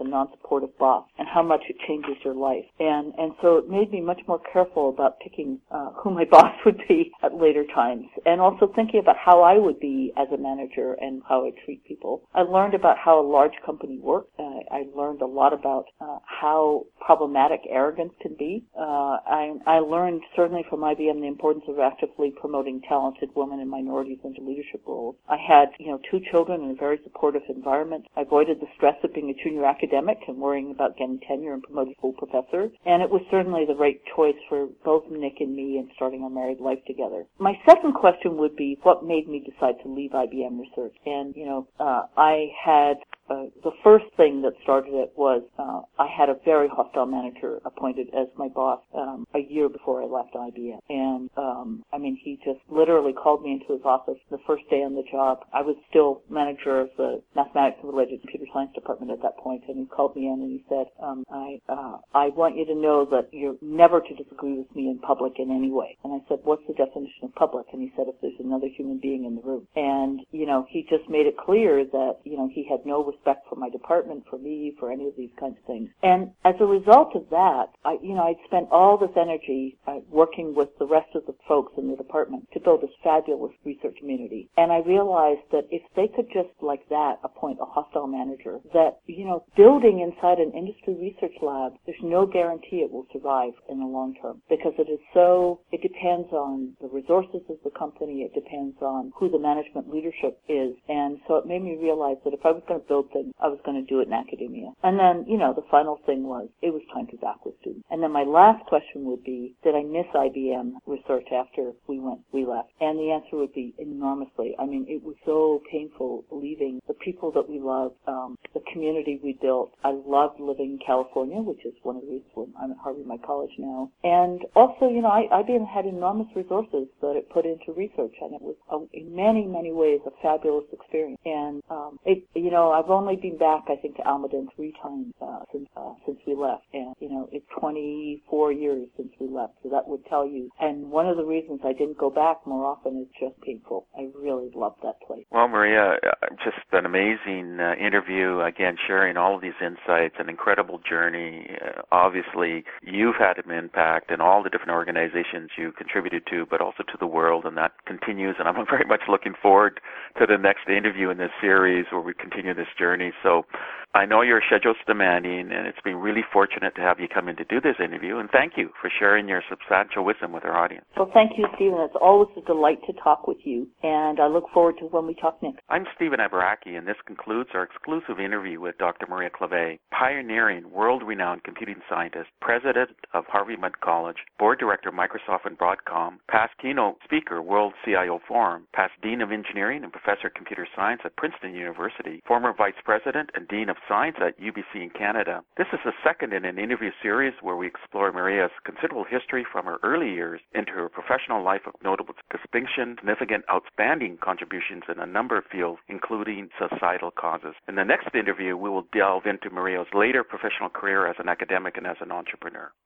S2: supportive boss and how much it changes your life. And and so it made me much more careful about picking uh, who my boss would be at later times, and also thinking about how I would be as a manager and how I treat people. I learned about how a large company works. Uh, I learned a lot about uh, how problematic arrogance can be. Uh, I, I learned certainly from I B M the importance of actively promoting talented women and minorities into leadership roles. I had, you know, two children in a very supportive environment. I avoided the stress of being a junior academic and worrying about getting tenure and promoted full professor. And it was certainly the right choice for both Nick and me in starting our married life together. My second question would be, what made me decide to leave I B M Research? And, you know, uh, I had Uh, the first thing that started it was uh, I had a very hostile manager appointed as my boss um, a year before I left I B M. And, um, I mean, he just literally called me into his office the first day on the job. I was still manager of the mathematics and related computer science department at that point, and he called me in and he said, um, I, uh, I want you to know that you're never to disagree with me in public in any way. And I said, what's the definition of public? And he said, if there's another human being in the room. And, you know, he just made it clear that, you know, he had no respect for my department, for me, for any of these kinds of things. And as a result of that, I, you know, I'd spent all this energy uh, working with the rest of the folks in the department to build this fabulous research community. And I realized that if they could just like that appoint a hostile manager, that, you know, building inside an industry research lab, there's no guarantee it will survive in the long term, because it is so, it depends on the resources of the company, it depends on who the management leadership is. And so it made me realize that if I was going to build things, I was going to do it in academia. And then, you know, the final thing was, it was time to be back with students. And then my last question would be, did I miss I B M Research after we went, we left? And the answer would be enormously. I mean, it was so painful leaving the people that we loved, um, the community we built. I loved living in California, which is one of the reasons why I'm at Harvard College now. And also, you know, I, I B M had enormous resources that it put into research, and it was a, in many, many ways a fabulous experience. And um, it, you know, I've only been back, I think, to Almaden three times uh, since uh, since we left, and you know, it's twenty-four years since we left, so that would tell you. And one of the reasons I didn't go back more often is just painful. I really loved that place.
S1: Well, Maria, just an amazing uh, interview. Again, sharing all of these insights, an incredible journey. Uh, obviously, you've had an impact in all the different organizations you contributed to, but also to the world, and that continues. And I'm very much looking forward to the next interview in this series where we continue this journey. So I know your schedule's demanding, and it's been really fortunate to have you come in to do this interview, and thank you for sharing your substantial wisdom with our audience.
S2: Well, thank you, Stephen. It's always a delight to talk with you, and I look forward to when we talk next.
S1: I'm Stephen Ibaraki, and this concludes our exclusive interview with Doctor Maria Clave, pioneering, world-renowned computing scientist, president of Harvey Mudd College, board director of Microsoft and Broadcom, past keynote speaker, World C I O Forum, past dean of engineering and professor of computer science at Princeton University, former vice president and dean of science at U B C in Canada. This is the second in an interview series where we explore Maria's considerable history from her early years into her professional life of notable distinction, significant, outstanding contributions in a number of fields, including societal causes. In the next interview, we will delve into Maria's later professional career as an academic and as an entrepreneur.